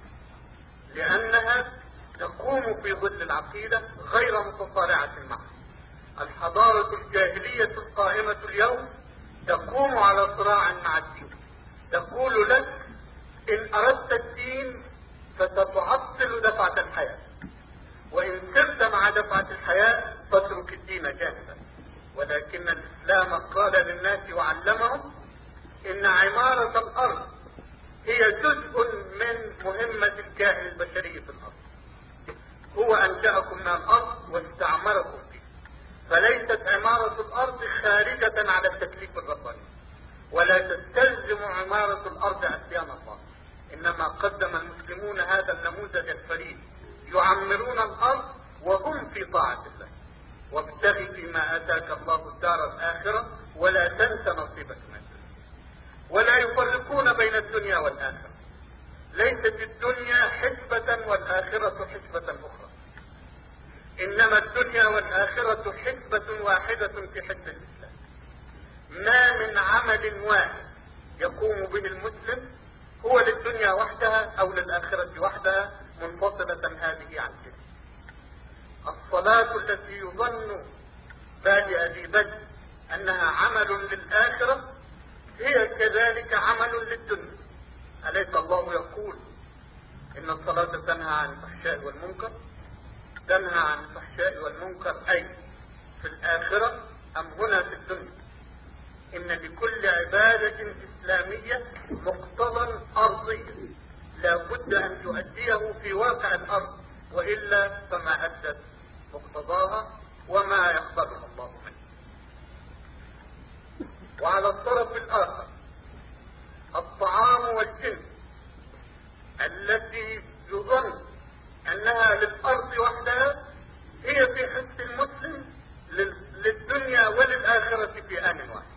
لأنها تقوم في ظل العقيدة غير متصارعة معها. الحضارة الجاهلية القائمة اليوم تقوم على صراع مع الدين، تقول لك إن أردت الدين فستعطل دفعة الحياة، وإن سرت مع دفعة الحياة فاترك الدين جاهزا. ولكن الإسلام قال للناس وعلمهم إن عمارة الأرض هي جزء من مهمة الكائن البشري في الأرض. هو أنشأكم من الأرض واستعمركم فيه، فليست عمارة الأرض خارجة على التكليف الرباني، ولا تستلزم عمارة الأرض عصيان الله. إنما قدم المسلمون هذا النموذج الفريد، يعمرون الأرض وهم في طاعة الله. وابتغ فيما آتاك الله الدار الآخرة ولا تنس نصيبك من الدنيا. ولا يفرقون بين الدنيا والآخرة، ليست الدنيا حسبة والآخرة حسبة أخرى، إنما الدنيا والآخرة حسبة واحدة في حسب الإسلام. ما من عمل واحد يقوم به المسلم هو للدنيا وحدها أو للآخرة وحدها منفصلة هذه عن تلك. الصلاة التي يظن بادئ ذي بدء أنها عمل للآخرة هي كذلك عمل للدنيا. أليس الله يقول إن الصلاة تنهى عن الفحشاء والمنكر؟ تنهى عن الفحشاء والمنكر أي في الآخرة أم هنا في الدنيا؟ إن لكل عبادة إسلامية مقتضى أرضيا لا بد أن تؤديه في واقع الأرض، وإلا فما أدت مقتضاها وما يقبله الله منه. وعلى الطرف الآخر الطعام والجنس التي يظن أنها للأرض وحدها هي في حس المسلم للدنيا وللآخرة في آن واحد.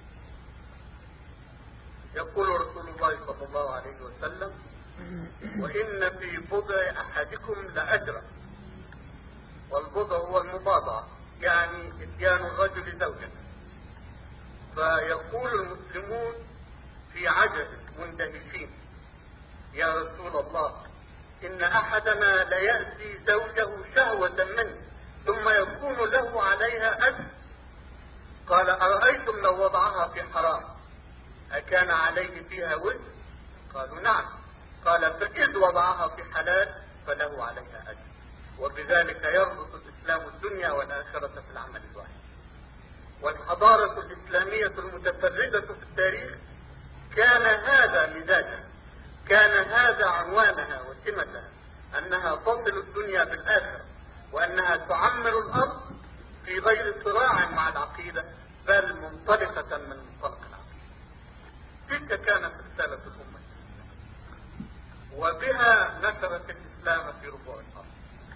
يقول رسول الله صلى الله عليه وسلم: وإن في بضع أحدكم لأجرا. والبضع هو المباضعة، يعني إتيان الرجل زوجته. فيقول المسلمون في عجز مندهشين: يا رسول الله، إن أحدنا ليأتي زوجه شهوة منه ثم يكون له عليها أجر. قال: أرأيتم لو وضعها في حرام أكان عليه فيها وزر؟ قالوا: نعم. قال: فإذ وضعها في حلال فله عليها أجر. وبذلك يربط الإسلام الدنيا والآخرة في العمل الواحد. والحضارة الإسلامية المتفردة في التاريخ كان هذا مزاجها، كان هذا عنوانها وسمتها، أنها تصل الدنيا بالآخرة، وأنها تعمر الأرض في غير صراع مع العقيدة بل منطلقة من منطلق العقيدة. تلك كانت رسالة الأمة، وبها نشرت الإسلام في ربوع الأرض.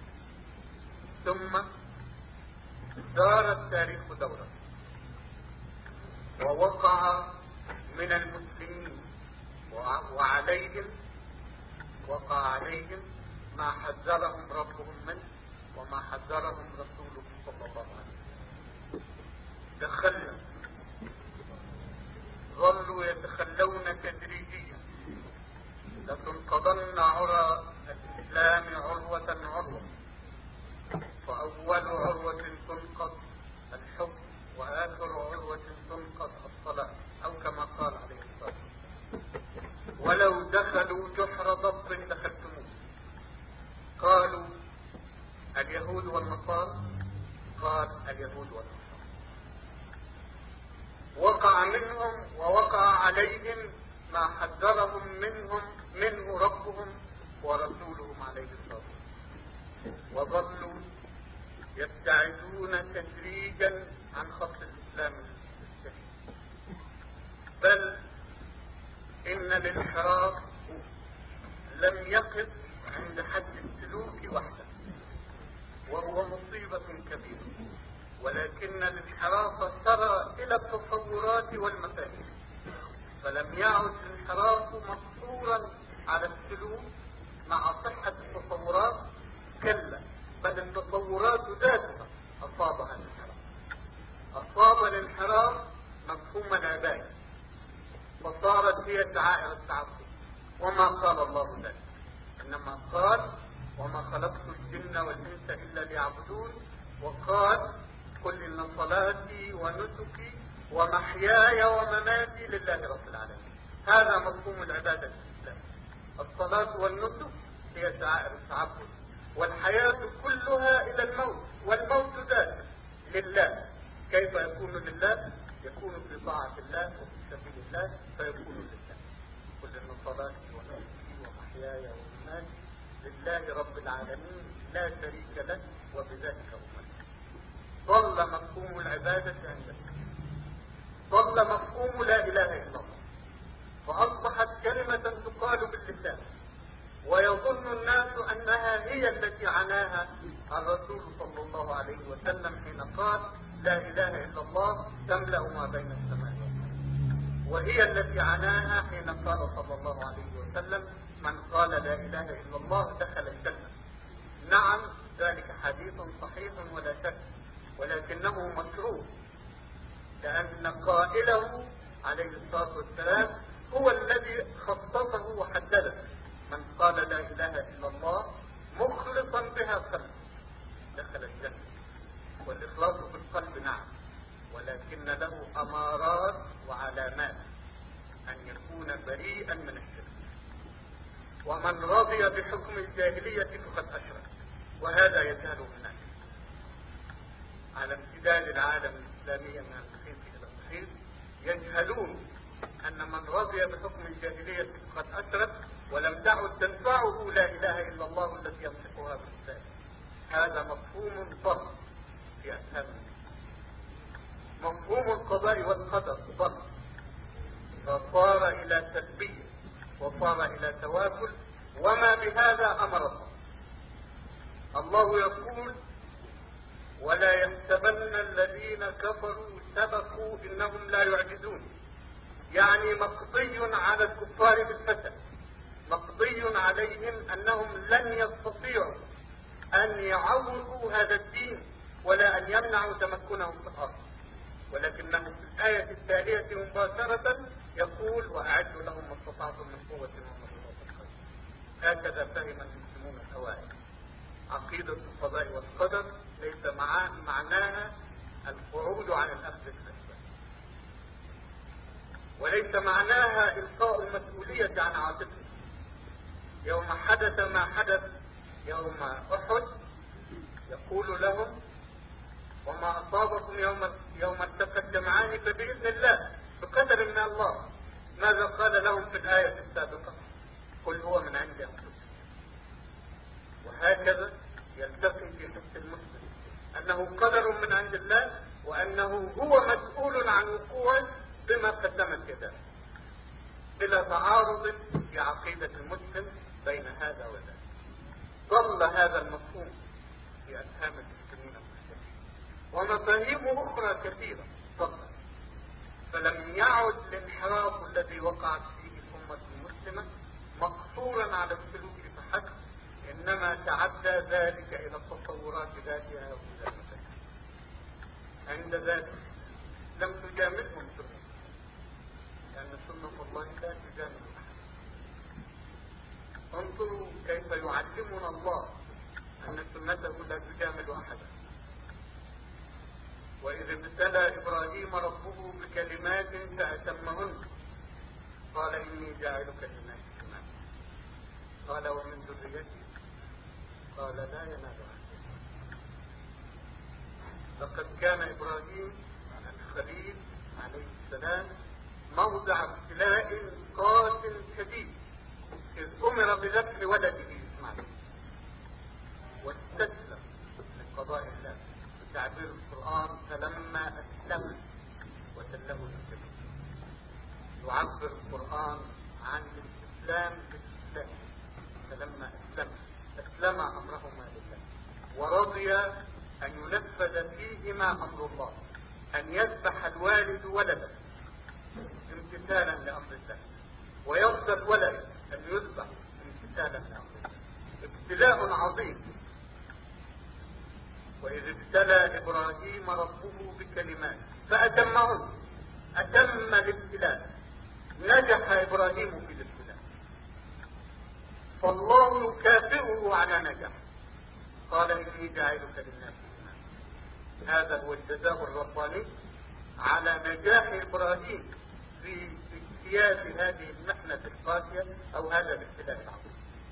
ثم دار التاريخ دورا، ووقع من المسلمين وقع عليهم ما حذرهم ربهم منه وما حذرهم رسوله صلى الله عليه وسلم. تخلوا، ظلوا يتخلون تدريجيا، لتنقضن عرى الإسلام عروة عروة، فأول عروة تنقض الحب، وآخر عروة تنقض الصلاة، أو كما قال عليه الصلاة والسلام: ولو دخلوا جحر ضب دخلتموه. قالوا اليهود والنصارى، قال اليهود والنصارى. وقع منهم ووقع عليهم ما حذرهم منه ربهم ورسولهم عليه الصلاة والسلام، وظلوا يبتعدون تدريجا عن خط الإسلام السليم. بل إن الانحراف لم يقف عند حد السلوك وحده، وهو مصيبة كبيرة، ولكن الانحراف سرى إلى التصورات والمفاهيم، فلم يعد الانحراف مقصورا على السلوك مع صحة التصورات، كلا، بل التصورات ذاتها أصابها الانحراف. أصاب الانحراف مفهوم العبادة، فصارت هي شعائر التعبد، وما قال الله ذلك، إنما قال: وما خلقت الجن والإنس إلا ليعبدون، وقال: قل إن صلاتي ونسكي ومحياي ومماتي لله رب العالمين. هذا مفهوم العبادة الإسلام. الصلاة والنسك هي شعائر التعبد، والحياة كلها إلى الموت، والموت ذاته لله. كيف يكون لله؟ يكون في طاعة الله وفي سبيل الله، فيكون لله. قل إن صلاتي ونسكي ومحياي ومماتي لله رب العالمين لا شريك له، وبذلك أمرت. ضل مفهوم العبادة عندك، ضل مفهوم لا إله إلا الله، فأصبحت كلمة تقال باللسان، ويظن الناس أنها هي التي عناها الرسول صلى الله عليه وسلم حين قال: لا إله إلا الله تملأ ما بين السماء والأرض، وهي التي عناها حين قال صلى الله عليه وسلم: من قال لا إله إلا الله دخل الجنة. نعم، ذلك حديث صحيح ولا شك، ولكنه مشروع، لأن قائله عليه الصلاة والسلام هو الذي خصصه وحدده: من قال لا إله إلا الله مخلصا بها قلبه دخل الجنة. والإخلاص في القلب نعم، ولكن له أمارات وعلامات، أن يكون بريئا من الشرك. ومن رضي بحكم الجاهلية فقد أشرك، وهذا يجهله الناس على امتداد العالم الإسلامي من المحيط إلى المحيط. يجهلون أن من رضي بحكم الجاهلية فقد أشرك، ولم تعد تنفعه لا إله إلا الله التي يمسكها باللسان. هذا مفهوم ضل في أفهام الناس. مفهوم القضاء والقدر ضل، فصار إلى سلبية وصار إلى تواكل، وما بهذا أمر الله. الله يقول: ولا يحسبن الذين كفروا سبقوا إنهم لا يعجزون. يعني مقضي على الكفار بالفتح، مقضي عليهم أنهم لن يستطيعوا أن يعوضوا هذا الدين ولا أن يمنعوا تمكنهم في الأرض. ولكنه في الآية التالية مباشرة يقول: وأعدوا لهم ما استطعتم من قوة ومن رباط الخيل. هكذا فهم المسلمون الأوائل. عقيدة القضاء والقدر ليس معناها القعود عن الأخذ بالأسباب، وليس معناها إلقاء المسؤولية عن عاتقهم. يوم حدث ما حدث يوم أحد يقول لهم: وما أصابكم يوم التقى الجمعان فبإذن الله بقدر من الله. ماذا قال لهم في الآية السابقة؟ قل هو من عند أنفسكم. وهكذا يلتقي في حس المسلم أنه قدر من عند الله، وأنه هو مسؤول عن وقوعه بما قدمت يداه. بلا تعارض في عقيدة المسلم بين هذا وذاك. ظل هذا المفهوم في أفهام المسلمين المختلفين، ومفاهيم أخرى كثيرة ظلت، فلم يعد الانحراف الذي وقعت فيه الأمة المسلمة مقصورا على السلوك فحسب، إنما تعدى ذلك إلى التصورات ذاتها وإلى المفاهيم. عند ذلك لم تجاملهم سنة، لأن سنة الله لا تجامل أحد. انظروا كيف يعلمنا الله أن سنته لا تجامل أحدا. وإذ ابتلى إبراهيم ربه بكلمات فأتمهن قال إني جاعلك للناس إماما قال ومن ذريتي قال لا ينال عهدي. لقد كان إبراهيم الخليل عليه السلام موضع ابتلاء قاس شديد، إذ أمر بذبح ولده إسماعيل واستسلم لقضاء الله. تعبير القرآن فلما أسلم وسلمه للجبين. يعبر القرآن عن الاستسلام بالإسلام. فلما أسلم أمرهما لله ورضي أن ينفذ فيهما أمر الله، أن يذبح الوالد ولده امتثالا لأمر الله، ويرضى الولد أن يذبح امتثالا لأمر الله. ابتلاء عظيم. وإذ ابتلى إبراهيم ربه بكلمات فأتمهن، أتم الابتلاء، نجح إبراهيم في الابتلاء، فالله يكافئه على نجاح. قال إني جاعلك للناس إماما. هذا هو الجزاء الرباني على نجاح إبراهيم في اجتياز هذه المحنة القاسية أو هذا الابتلاء العظيم.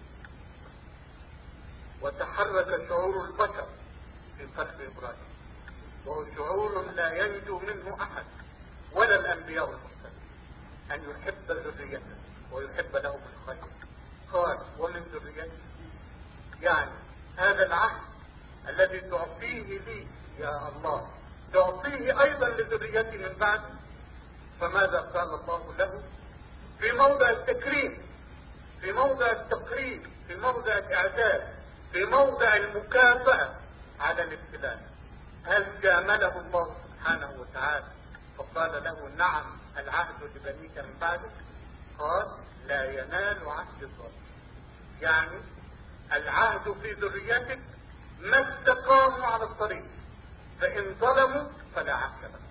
وتحرك شعور البشر في قلب إبراهيم، وهو شعور لا ينجو منه أحد ولا الأنبياء المرسلين، أن يحب ذريته ويحب لهم الخير. قال ومن ذريته، يعني هذا العهد الذي تعطيه لي يا الله تعطيه أيضا لذريتي من بعد. فماذا قال الله له؟ في موضع التكريم، في موضع التقريب، في موضع الإعداد، في موضع المكافأة على الابتلاء. هل جامله الله سبحانه وتعالى فقال له نعم العهد لبنيك من بعدك؟ قال لا ينال عهد الظالم. يعني العهد في ذريتك ما استقاموا على الطريق، فإن ظلموا فلا عهد لهم.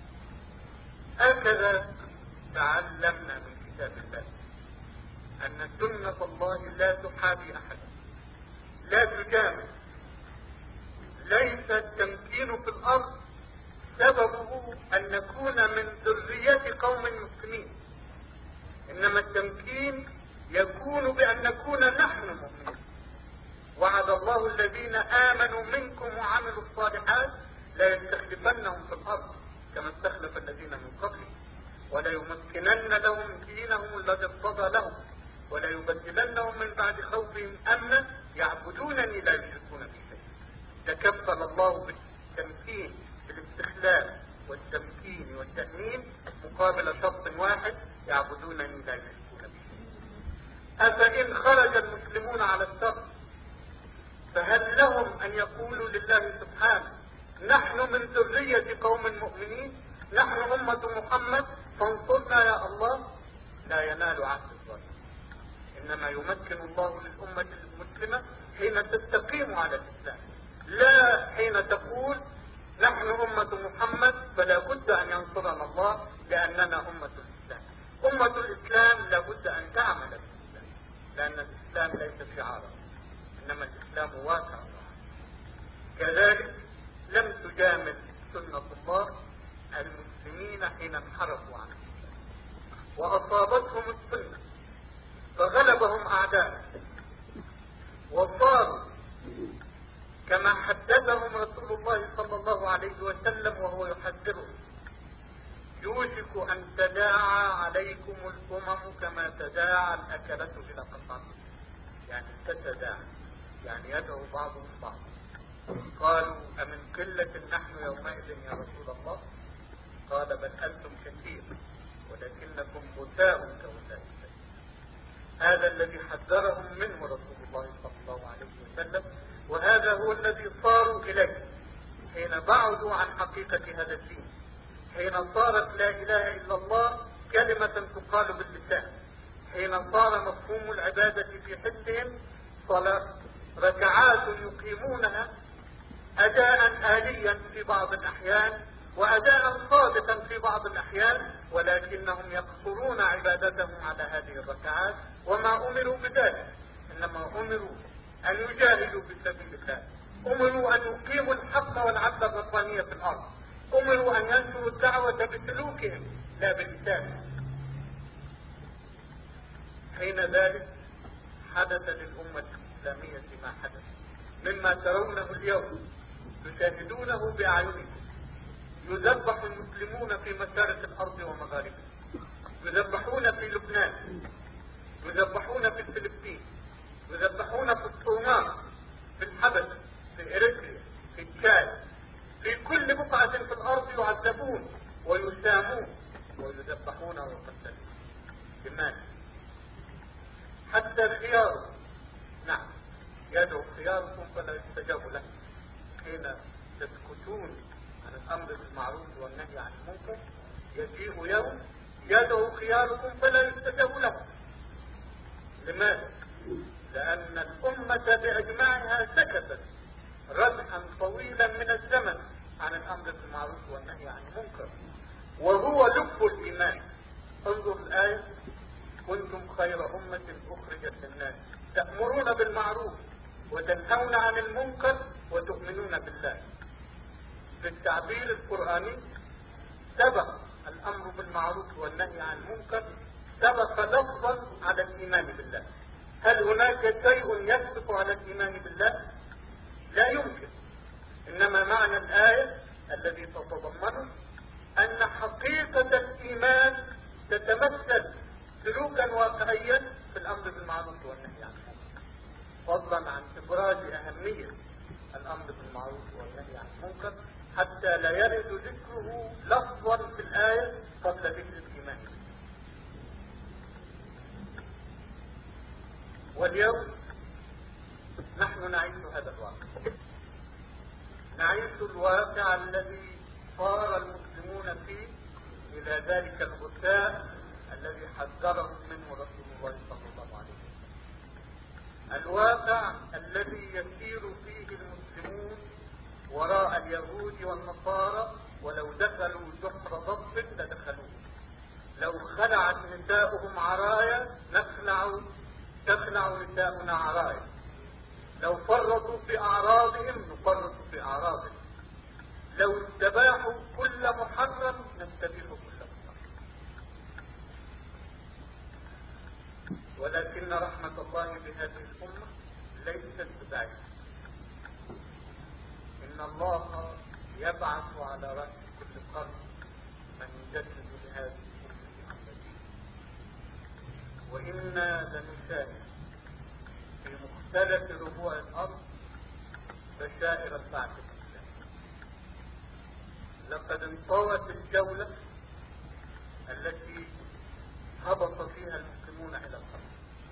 هكذا تعلمنا من كتاب الله أن سنة الله لا تحابي أحدا، لا تجامل. ليس التمكين في الأرض سببه أن نكون من ذرية قوم مسلمين، إنما التمكين يكون بأن نكون نحن مؤمنين. وعد الله الذين آمنوا منكم وعملوا الصالحات لا يستخلفنهم في الأرض كما استخلف الذين من قبلهم، ولا يمكنن لهم دينهم الذي ارتضى لهم، ولا يبدلنهم من بعد خوفهم أمنا يعبدونني لا يشركون بي شيئا. تكفل الله بالتمكين بالاستخلاف والتمكين والتأمين مقابل شرط واحد يعبدونني لا يشركون بي شيئا. أفإن خرج المسلمون على الشرط فهل لهم أن يقولوا لله سبحانه نحن من ذرية قوم مؤمنين، نحن أمة محمد فانصرنا يا الله؟ لا ينال عهد الظالم. إنما يمكن الله للأمة المسلمة حين تستقيم على الإسلام، لا حين تقول نحن أمة محمد فلا بد أن ينصرنا الله لأننا أمة الإسلام. أمة الإسلام لا بد أن تعمل بالإسلام، لأن الإسلام ليس شعارا إنما الإسلام واقع. كذلك لم تجامل سنة الله المسلمين حين انحرفوا عنه وأصابتهم السنة فغلبهم أعداء وصاروا كما حدثهم رسول الله صلى الله عليه وسلم وهو يحذرهم يوشك أن تداعى عليكم الأمم كما تداعى الأكلة إلى قطعة. يعني تتداعى يعني يدعو بعضهم بعض. قالوا أمن قلة نحن يومئذ يا رسول الله؟ قال بل أنتم كثير ولكنكم غثاء كغثاء السيل. هذا الذي حذرهم منه رسول الله صلى الله عليه وسلم، وهذا هو الذي صاروا إليه حين بعدوا عن حقيقة هذا الدين، حين صارت لا إله إلا الله كلمة تقال باللسان، حين صار مفهوم العبادة في حسهم صلاة ركعات يقيمونها أداء آليا في بعض الأحيان وأداء صادقا في بعض الأحيان، ولكنهم يقصرون عبادتهم على هذه الركعات وما أمروا بذلك، إنما أمروا أن يجاهدوا في سبيل الله، أمروا أن يقيموا الحق والعدل الرباني في الأرض، أمروا أن ينشروا الدعوة بسلوكهم لا بلسانهم. حين ذلك حدث للأمة الإسلامية ما حدث مما ترونه اليوم تشاهدونه بأعينكم. يذبح المسلمون في مشارق الأرض ومغاربها، يذبحون في لبنان، يذبحون في الفلبين، يذبحون في الصومال، في الحبشة، في إريتريا، في تشاد، في كل بقعة في الأرض يعذبون ويسامون ويذبحون ويقتلون. لماذا؟ حتى الخيار، نعم، يدعو خياركم فلا يستجاب له. حين تسكتون عن الأمر بالمعروف والنهي عن المنكر يجيء يوم يدعو خياركم فلا يستجاب له. لماذا؟ لأن الأمة بأجمعها سكتت ردحا طويلا من الزمن عن الأمر بالمعروف والنهي عن المنكر، وهو لب الإيمان. انظر الآية: كنتم خير أمة أخرجت للناس تأمرون بالمعروف وتنهون عن المنكر وتؤمنون بالله. في التعبير القرآني سبق الأمر بالمعروف والنهي عن المنكر سبق لفظا على الإيمان بالله. هل هناك شيء يسبق على الإيمان بالله؟ لا يمكن. إنما معنى الآية الذي تتضمنه أن حقيقة الإيمان تتمثل سلوكا واقعيا في الأمر بالمعروف والنهي عن المنكر، فضلا عن إبراز أهمية الأمر بالمعروف والنهي عن المنكر حتى لا يرد ذكره لفظا في الآية قبل ذكر الإيمان. واليوم نحن نعيش هذا الواقع، نعيش الواقع الذي صار المسلمون فيه إلى ذلك الغثاء الذي حذرهم منه رسول الله صلى الله عليه وسلم، الواقع الذي يسير فيه المسلمون وراء اليهود والنصارى، ولو دخلوا جحر ضب لدخلوه، لو خلعت نساؤهم عرايا تخلع نساؤنا عرايا، لو فرطوا في أعراضهم نفرط في أعراضهم، لو استباحوا كل محرم نستبيح كل محرم. ولكن رحمة الله بهذه الأمة ليست ببعيدة. إن الله يبعث على رأس كل قرن من يجدد لهذه الأمة أمتين، وإنا لنشاهد في مختلف ربوع الأرض بشائر البعث الإسلامي. لقد انطوت الجولة التي هبط فيها المسلمون إلى الأرض،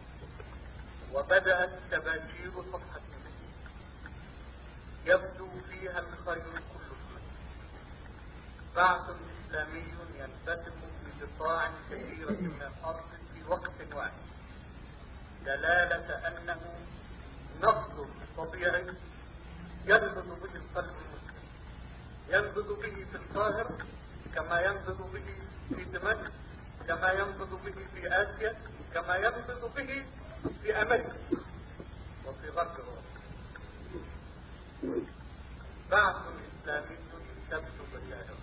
وبدأت تباشير صفحة جديدة يبدو فيها الخير كله. بعث إسلامي ينفتح في بقاع كثيرة من الأرض في وقت واحد، دلالة أنه نبض طبيعي ينبض به القلب المسلم، ينبض به في القاهرة كما ينبض به في دمشق، كما ينبض به في آسيا، كما ينبض به في أمريكا وفي غرب أوروبا. بعث إسلامي تبدو بشائر،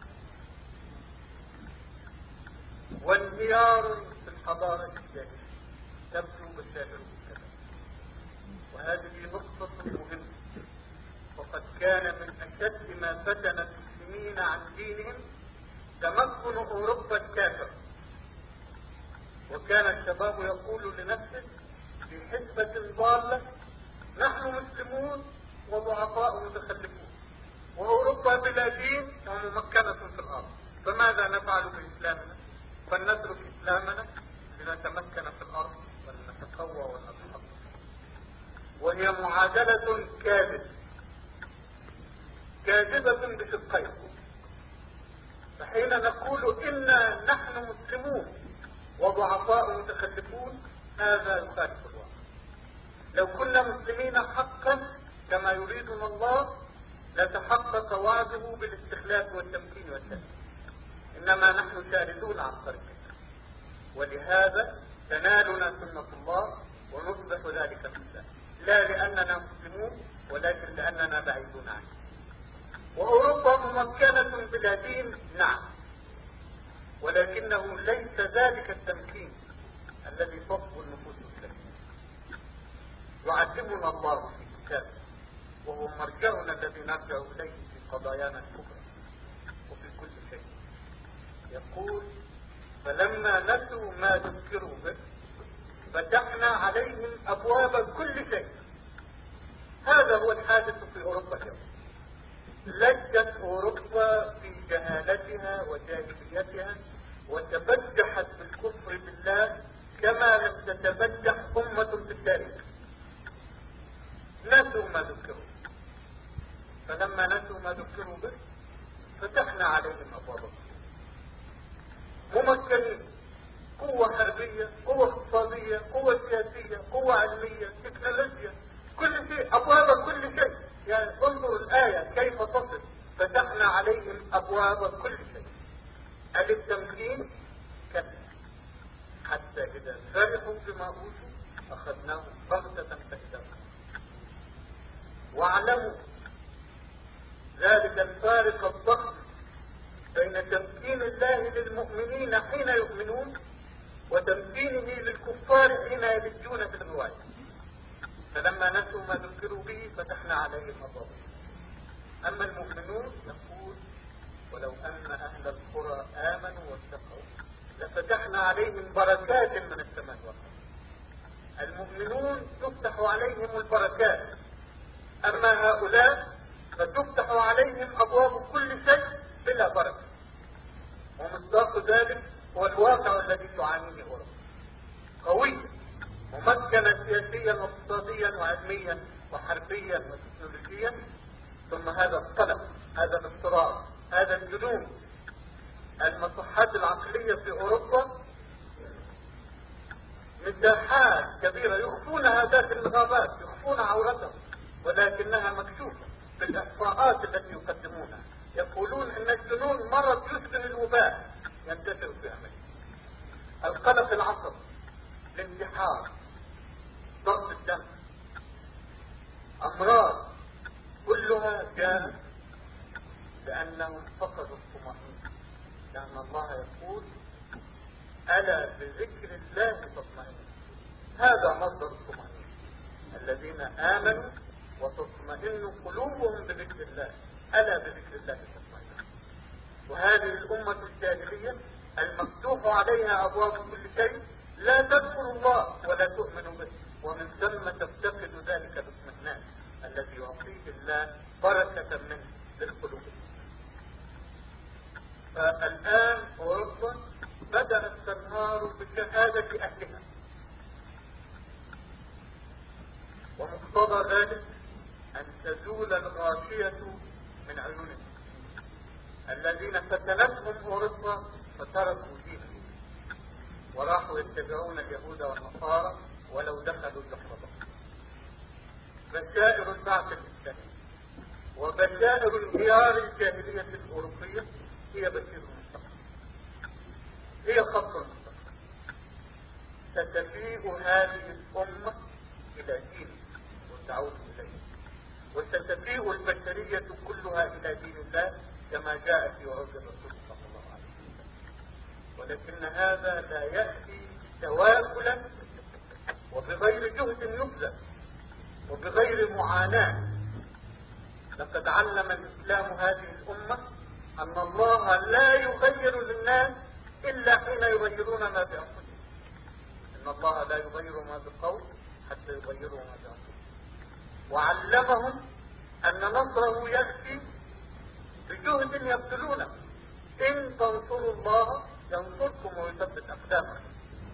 وانهيار في الحضارة الجاهلية تبدو بشائر كذا. وهذه نقطة مهمة، وقد كان من أشد ما فتن المسلمين عن دينهم تمكن أوروبا الكافر. وكان الشباب يقول لنفسه في حسبة ضالة: نحن مسلمون وضعفاء متخلفون، وأوروبا بلا دين وممكنة في الأرض، فماذا نفعل بإسلامنا؟ فلنترك إسلامنا لنتمكن في الأرض ولنتقوى ونتحضر، وهي معادلة كاذبة بشقين. فحين نقول إنا نحن مسلمون وضعفاء متخلفون هذا يخالف الواقع. لو كنا مسلمين حقا كما يريدنا الله لتحقق وعده بالاستخلاف والتمكين والتنمية، إنما نحن شاردون عن طريقه، ولهذا تنالنا سنة الله ونصبح ذلك الإسلام، لا لأننا مسلمون ولكن لأننا بعيدون عنه. وأوروبا ممكنة بلا دين نعم، ولكنه ليس ذلك التمكين الذي تصفو النفوس إليه. يعلمنا الله في كتابه وهو مرجعنا الذي نرجع إليه في قضايانا الكبرى وفي كل شيء. يقول: فلما نسوا ما ذكروا به فتحنا عليهم أبواب كل شيء. هذا هو الحادث في أوروبا اليوم. لجت أوروبا في جهالتها وجاهليتها وتبجحت بالكفر بالله كما لم تتبجح أمة في التاريخ. نسوا ما ذكروا، فلما نسوا ما ذكروا به فتحنا عليهم أبواب ممكنين، قوة حربية، قوة اقتصادية، قوة سياسية، قوة علمية، تكنولوجيا، كل شيء، أبواب كل شيء. يعني انظر الآية كيف تصف: فتحنا عليهم أبواب كل شيء. التمكين كذا حتى إذا فرحوا بما أوتوا أخذناهم بغتة فإذا واعلموا ذلك الفارق الضخم بين تمكين الله للمؤمنين حين يؤمنون وتمكينه للكفار حين يلجون في الغواية. فلما نسوا ما ذكروا به فتحنا عليهم أبواب. أما المؤمنون يقول: ولو أن أهل القرى آمنوا واتقوا لفتحنا عليهم بركات من السماء والأرض. المؤمنون تفتح عليهم البركات، أما هؤلاء فتفتح عليهم أبواب كل شيء بلا بركة. ومصداق ذلك هو الواقع الذي تعانيه أوروبا، قوية ممكنة سياسيا واقتصاديا وعلميا وحربيا وتكنولوجيا، ثم هذا الطلب، هذا الاضطراب، هذا الجنون. المصحات العقلية في أوروبا مساحات كبيرة يخفونها داخل الغابات، يخفون عورتهم، ولكنها مكشوفة بالإحصاءات التي يقدمونها. يقولون إن الجنون مرض يشبه الوباء ينتشر في أمريكا. القلق العصبي، الانتحار، ضغط الدم، أمراض، كلها جاءت لأنهم فقدوا الطمأنينة. لأن الله يقول: ألا بذكر الله تطمئن. هذا مصدر الطمأنينة، الذين آمنوا وتطمئن قلوبهم بذكر الله. ألا بذكر الله تطمئن. وهذه الأمة الجاهلية المفتوح عليها أبواب كل شيء لا تذكر الله ولا تؤمن به، ومن ثم تفتقد ذلك الاطمئنان الذي يعطيه الله بركة منه للقلوب. فالآن أوروبا بدأت تنهار بشهادة أهلها، ومقتضى ذلك أن تزول الغاشية من عيونهم الذين فتنتهم أوروبا فتركوا دينهم وراحوا يتبعون اليهود والنصارى ولو دخلوا جحر. بشائر البعث الإسلامي وبشائر انهيار الجاهلية الأوروبية هي بشير المستقبل، هي خط المستقبل. ستفيء هذه الأمة إلى دينه وتعود إليه، وستفيء البشرية كلها إلى دين الله كما جاء في وعد الرسول صلى الله عليه وسلم. ولكن هذا لا يأتي تواكلا وبغير جهد يبذل وبغير معاناة. لقد علم الإسلام هذه الأمة أن الله لا يغير للناس إلا حين يغيرون ما بأنفسهم. إن الله لا يغير ما بقول حتى يغيروا ما بأنفسهم. وعلمهم أن نصره يأتي بجهد يبذلونه. إن تنصروا الله ينصركم ويثبت أقدامكم.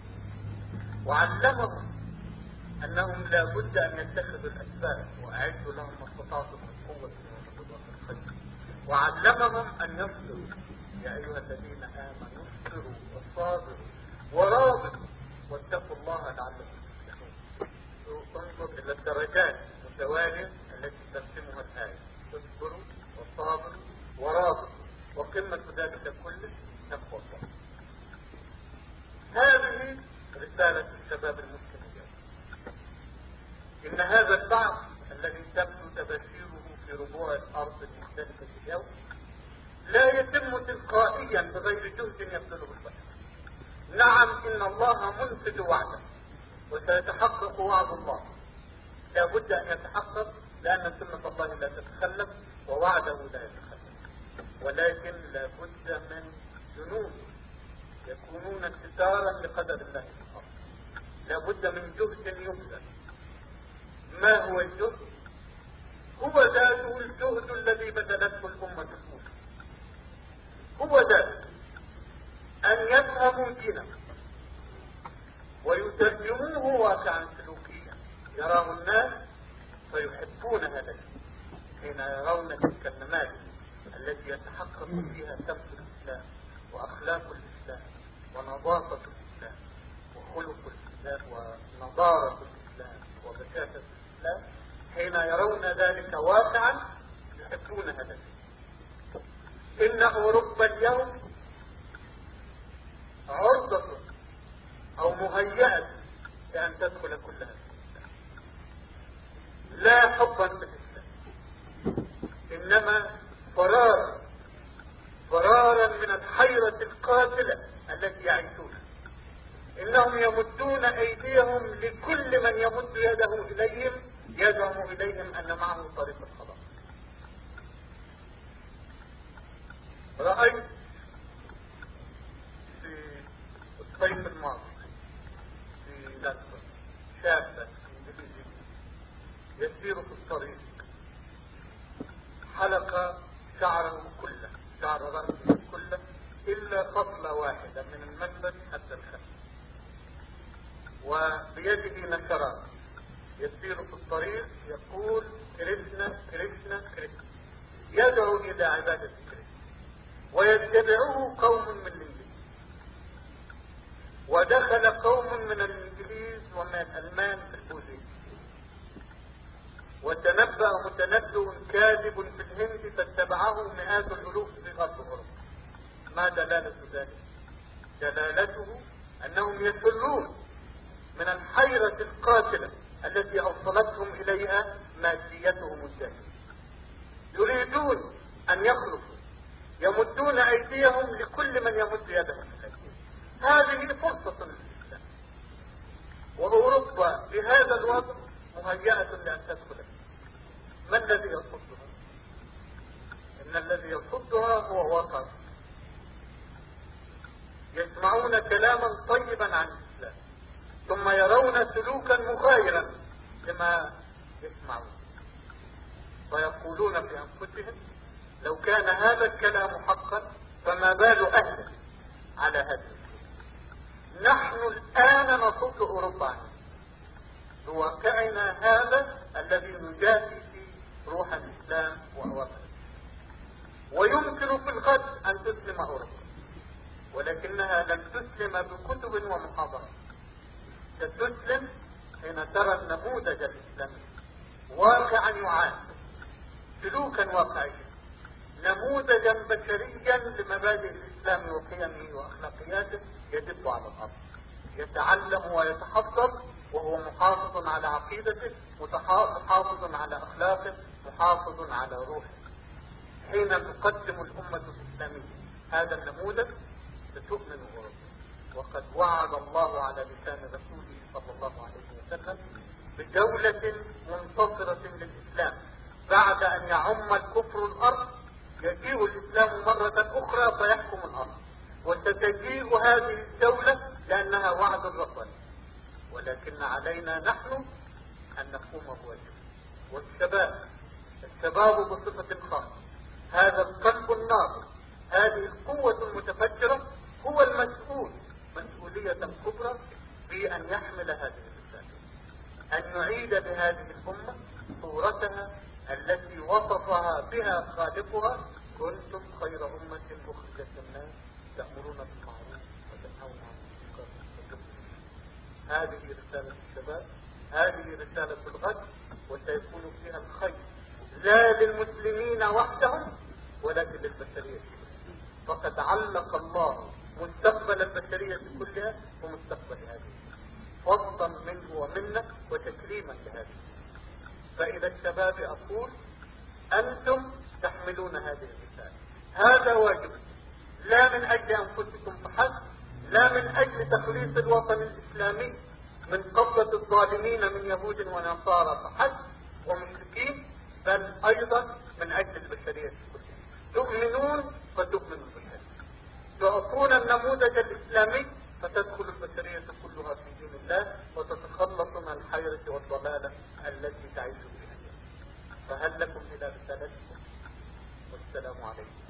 وعلمهم أنهم لا بد أن يتخذوا الأسباب، وأعدوا لهم ما استطعتم من قوة ومن رباط الخيل. وعلمهم أن يصبروا، يا أيها الذين آمنوا اصبروا وصابروا ورابطوا واتقوا الله لعلكم تفلحون. انظر إلى الدرجات المتوالية التي ترسمها الآية: اصبروا وصابروا ورابطوا، وقمة ذلك كله تقوى الله. هذه رسالة الشباب المسلم اليوم. إن هذا البعث الذي تبدو تباشيره في ربوع الأرض المختلفة اليوم لا يتم تلقائيا بغير جهد يبذله البشر. نعم، إن الله منفذ وعده، وسيتحقق وعد الله. لا بد أن يتحقق، لأن سنة الله لا تتخلف ووعده لا يتخلف. ولكن لا بد من جنود يكونون انتصارا لقدر الله في الأرض. لا بد من جهد يبذل. ما هو الجهد؟ هو ذاته الجهد الذي بذلته الأمة الأولى. هو ذاته أن يفهموا دينهم ويترجموه واقعا سلوكيا يراه الناس فيحبون هذا الشيء، حين يرون تلك النماذج التي يتحقق فيها سمت الإسلام وأخلاق الإسلام ونظافة الإسلام وخلق الإسلام ونضارة الإسلام وبشاشة الإسلام. حين يرون ذلك واقعا يحبون هذا الشيء. إن أوروبا اليوم عرضة أو مهيئة لأن تدخل كلها في الإسلام، لا حبا في الإسلام، إنما فرارا من الحيرة القاتلة التي يعيشونها. إنهم يمدون أيديهم لكل من يمد يده إليهم، يزعم إليهم أن معه طريق الخلاص. رأيت في الصيف الماضي في لندن شابا إنجليزي يسير في الطريق، حلق شعره كله، شعر رأسه كله إلا خصلة واحدة من المنبت حتى الخلف، وبيده نشرات، يسير في الطريق يقول كريشنا كريشنا كريشنا، يدعو إلى عبادة كريشنا، ويتبعه قوم من الإنجليز. ودخل قوم من الإنجليز ومن الألمان في البوذية، وتنبأ متنبأ كاذب في الهند فاتبعه مئات الألوف في غرب أوروبا. ما دلالة ذلك؟ دلالته أنهم يفرون من الحيرة القاتلة التي أوصلتهم إليها ماديتهم الجاهلية. يريدون أن يخلصوا، يمدون أيديهم لكل من يمد يده إليه. هذه فرصة للإسلام، وأوروبا بهذا الوضع مهيئة لأن تدخل فيه. ما الذي يصدها؟ إن الذي يصدها هو واقع. يسمعون كلاما طيبا عن الإسلام ثم يرون سلوكا مغايرا لما يسمعون، ويقولون في أنفسهم لو كان هذا الكلام حقا فما بال أهله على هذا الشيء. نحن الآن نصد أوروبا عنه بواقعنا هذا الذي نجاهد في روح الإسلام وأواقعه. ويمكن في الغد أن تسلم أوروبا، ولكنها لن تسلم بكتب ومحاضرات. ستسلم حين ترى النموذج الإسلامي واقعا يعاني سلوكا واقعيا، نموذجا بشريا لمبادئ الإسلام وقيمه وأخلاقياته يدب على الأرض، يتعلم ويتحفظ وهو محافظ على عقيدته، محافظ على أخلاقه، محافظ على روحه. حين تقدم الأمة الإسلامية هذا النموذج ستؤمن أوروبا. وقد وعد الله على لسان رسوله صلى الله عليه وسلم بدولة منتصرة للإسلام بعد أن يعم الكفر الأرض. يجيء الإسلام مرة أخرى فيحكم الأرض، وستجيء هذه الدولة لأنها وعد ربنا، ولكن علينا نحن أن نقوم بواجبنا. والشباب بصفة خاصة، هذا القلب الناضج، هذه القوة المتفجرة هو المسؤول مسؤولية كبرى في أن يحمل هذه الرسالة، أن يعيد لهذه الأمة صورتها التي وصفها بها خالقها: كنتم خير أمة أخرجت للناس تأمرون بالمعروف وتنهون عن المنكر وتؤمنون. هذه رسالة الشباب، هذه رسالة الغد، وسيكون فيها الخير لا للمسلمين وحدهم ولكن للبشرية. فقد علق الله مستقبل البشرية كلها ومستقبل هذه، فضلا منه ومنا وتكريما لهذه. فإذا الشباب أقول: أنتم تحملون هذه الرسالة، هذا واجب، لا من أجل أنفسكم فحسب، لا من أجل تخليص الوطن الإسلامي من قبضة الظالمين من يهود ونصارى فحسب ومشركين، بل أيضا من أجل البشرية كلها. تؤمنون فتؤمنوا بالله، تعطون النموذج الإسلامي فتدخل البشرية كلها في دين الله وتتخلص من الحيرة والضلالة التي تعيش فيها. فهل لكم إلى رسالتكم؟ والسلام عليكم.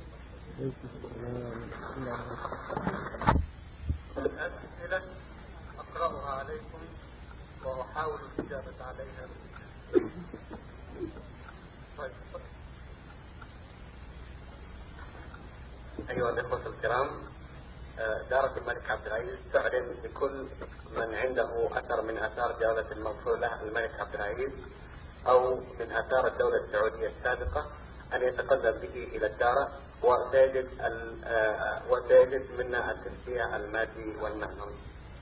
الأسئلة أقرأها عليكم وأحاول الإجابة عليها. طيب. أيها الإخوة الكرام، دارة الملك عبد العزيز تعلن لكل من عنده أثر من آثار جولة المغفور له الملك عبد العزيز أو من آثار الدولة السعودية السابقة أن يتقدم به إلى الدارة، وسيجد منا التشجيع المادي والمعنوي.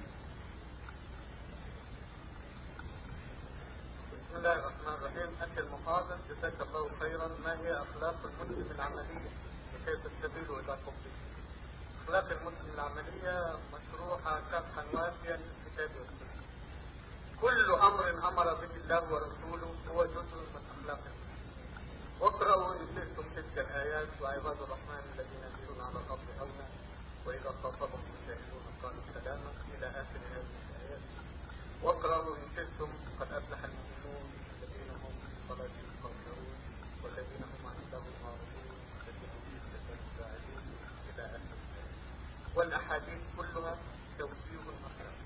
بسم الله الرحمن الرحيم. أخي المحاضر، جزاك الله خيرا. ما هي أخلاق المسلم العملية لكي تستفيدوا إلى قبله؟ أخلاق المسلم العملية مشروحة كفحا وافيا في الكتاب والسنة. كل أمر أمر به الله ورسوله هو جزء من أخلاق المسلم. واقرأوا إن شئتم تلك الآيات: وعباد الرحمن الذين يمشون على الأرض هونا وإذا خاطبهم الجاهلون قالوا سلاما إلى آخر هذه الآيات. واقرأوا إن شئتم: قد أفلح المؤمنون الذين هم في صلاتهم خاشعون والذين هم عن اللغو معرضون والذين هم في الزكاة فاعلون إلى آخر الآيات. والأحاديث كلها توجيه أخلاقي.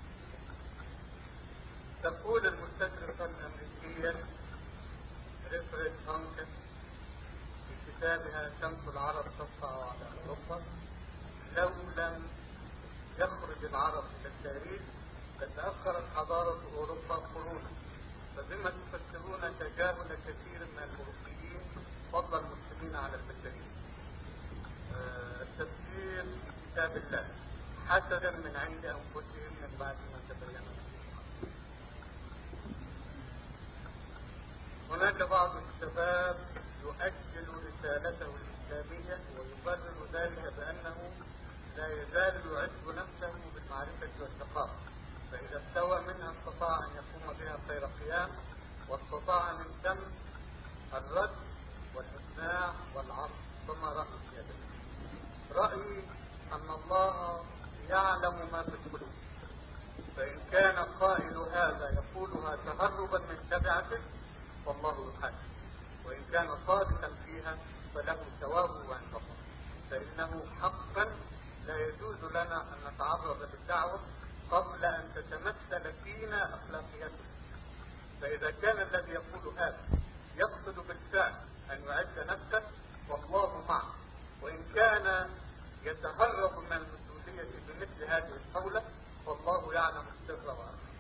تقول المستشرقة الأمريكية ريفريد هانكن في كتابها شمس العرب تسطع على أوروبا: لو لم يخرج العرب إلى التاريخ لتأخرت حضارة أوروبا قرونا، فبما تفسرون تجاهل كثير من الأوروبيين فضل المسلمين على البشرية؟ التفسير في كتاب الله: حسدا من عند أنفسهم من بعد ما تبين لهم. هناك بعض الشباب يؤجل رسالته الإسلامية ويبرر ذلك بأنه لا يزال يعد نفسه بالمعرفة والثقافة، فإذا استوى منها استطاع أن يقوم بها خير قيام، واستطاع من تم الرد والإقناع والعرض. ثم رأيي في هذا. رأيي أن الله يعلم ما في القلوب، فإن كان قائل هذا يقولها تهربا من تبعته فالله يحاسب، وإن كان صادقا فيها فله ثوابه عند الله، فإنه حقا لا يجوز لنا أن نتعرض للدعوة قبل أن تتمثل فينا أخلاقياته. فإذا كان الذي يقول هذا يقصد بالفعل أن يعد نفسه والله معه، وإن كان يتهرب من المسؤولية بمثل هذه القولة فالله يعلم السر وأخفى.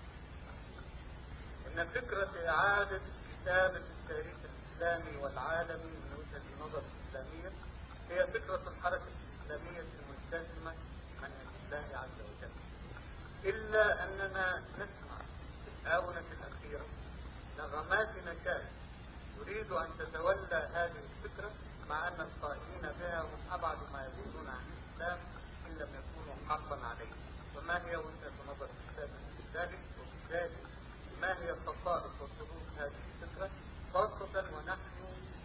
إن فكرة إعادة كتابة التاريخ الإسلامي والعالمي من وجهة النظر الإسلامية هي فكرة الحركة الإسلامية الملتزمة منهج الله عز وجل، إلا أننا نسمع في الآونة الأخيرة نغمات نكال تريد أن تتولى هذه الفكرة، مع أن القائمين بها هم أبعد ما يكونون عن الإسلام إن لم يكونوا حربا عليه. فما هي وجهة نظر الإسلام في ذلك؟ وبالتالي ما هي خصائص وشروط هذه الفكرة، خاصة ونحن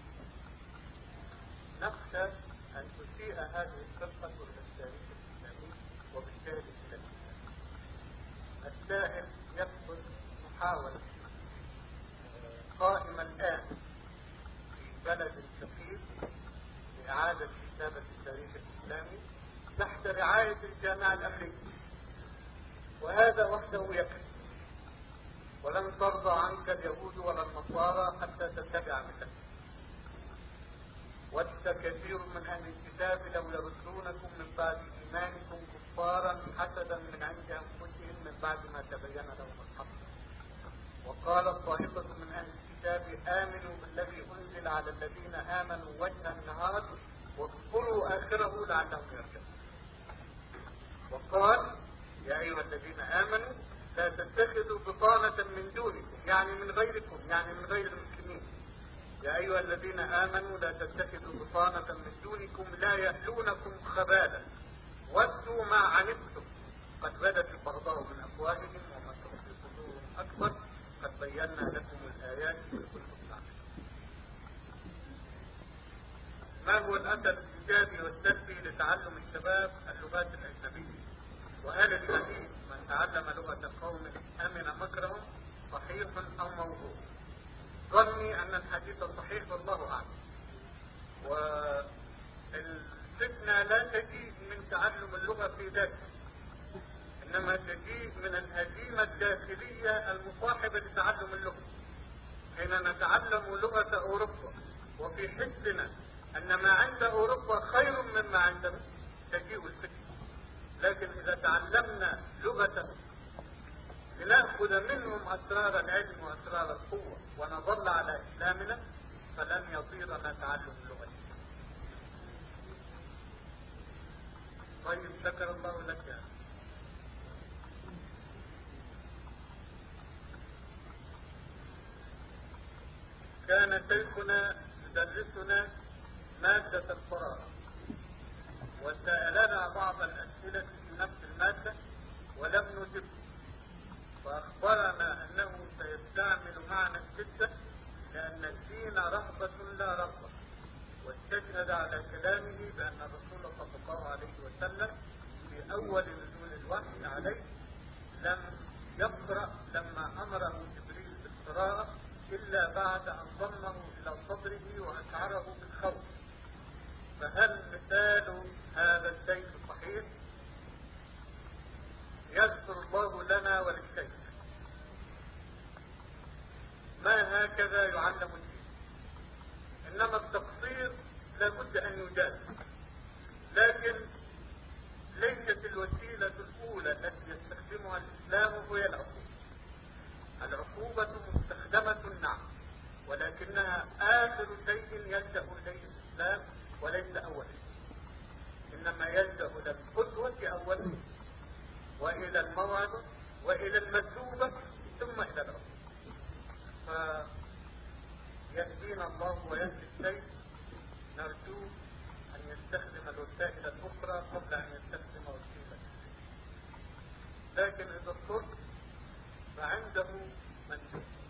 نخشى أن تسيء هذه الفرقة إلى التاريخ الإسلامي وبالتالي إلى الإسلام. السائل يقصد محاولة قائمة الآن في بلد ثقيل لإعادة كتابة التاريخ الإسلامي تحت رعاية الجامعة الأمريكية، وهذا وحده يكفي. ولن ترضى عنك اليهود ولا النصارى حتى تتبع ملتهم. ود كثير من أهل الكتاب لو يردونكم من بعد إيمانكم كفارا حسدا من عند أنفسهم من بعد ما تبين لهم الحق. وقال طائفة من أهل الكتاب آمنوا بالذي أنزل على الذين آمنوا وجه النهار واكفروا آخره لعلهم يرجعون. وقال يا أيها الذين آمنوا لا تتخذوا بطانة من دونكم، يعني من غيركم، يعني من غير المسلمين. يا أيها الذين آمنوا لا تتخذوا بطانة من دونكم لا يألونكم خبالا ودوا ما عنتم قد بدت البغضاء من أفواههم وما تخفي صدورهم أكبر قد بينا لكم الآيات إن كنتم تعلمون. ما هو الأثر الإيجابي والسلبي لتعلم الشباب اللغات الأجنبية؟ وهل الحديث من تعلم لغة قوم أمن مكرهم صحيح أو موضوع؟ ظني أن الحديث صحيح والله أعلم. والفتنة لا تجيء من تعلم اللغة في ذاته، إنما تجيء من الهزيمة الداخلية المصاحبة لتعلم اللغة. حين نتعلم لغة أوروبا وفي حسنا أن ما عند أوروبا خير مما عندنا تجيء الفتنة. لكن إذا تعلمنا لغة لنأخذ منهم أسرار العلم وأسرار القوة ونظل على إسلامنا فلن يضيرنا تعلم اللغة. طيب شكر الله لك يا أخي. كان شيخنا يدرسنا مادة القراءة وسألنا بعض الأسئلة في نفس المادة ولم نجب، وأخبرنا أنه سيستعمل معنا الشدة لأن الدين رهبة لا رغبة، واستشهد على كلامه بأن الرسول صلى الله عليه وسلم في أول نزول الوحي عليه لم يقرأ لما أمره جبريل بالقراءة إلا بعد أن ضمه إلى صدره وأشعره بالخوف. فهل مثال هذا الشيء صحيح؟ يغفر الله لنا وللشيخ. ما هكذا يعلم الدين، إنما التقصير لابد أن يجاز، لكن ليست الوسيلة الأولى التي يستخدمها الإسلام هي العقوبة. العقوبة مستخدمة نعم، ولكنها آخر شيء يلجأ إليه الإسلام وليس أولا، إنما يلجأ إلى القدوة أولا وإلى الموعظة وإلى المثوبة ثم إلى العقوبة. فيهدينا الله ويهدي الشيء، نرجو أن يستخدم الوسائل الأخرى قبل أن يستخدم وسيلة. لكن إذا اضطر فعنده منجو.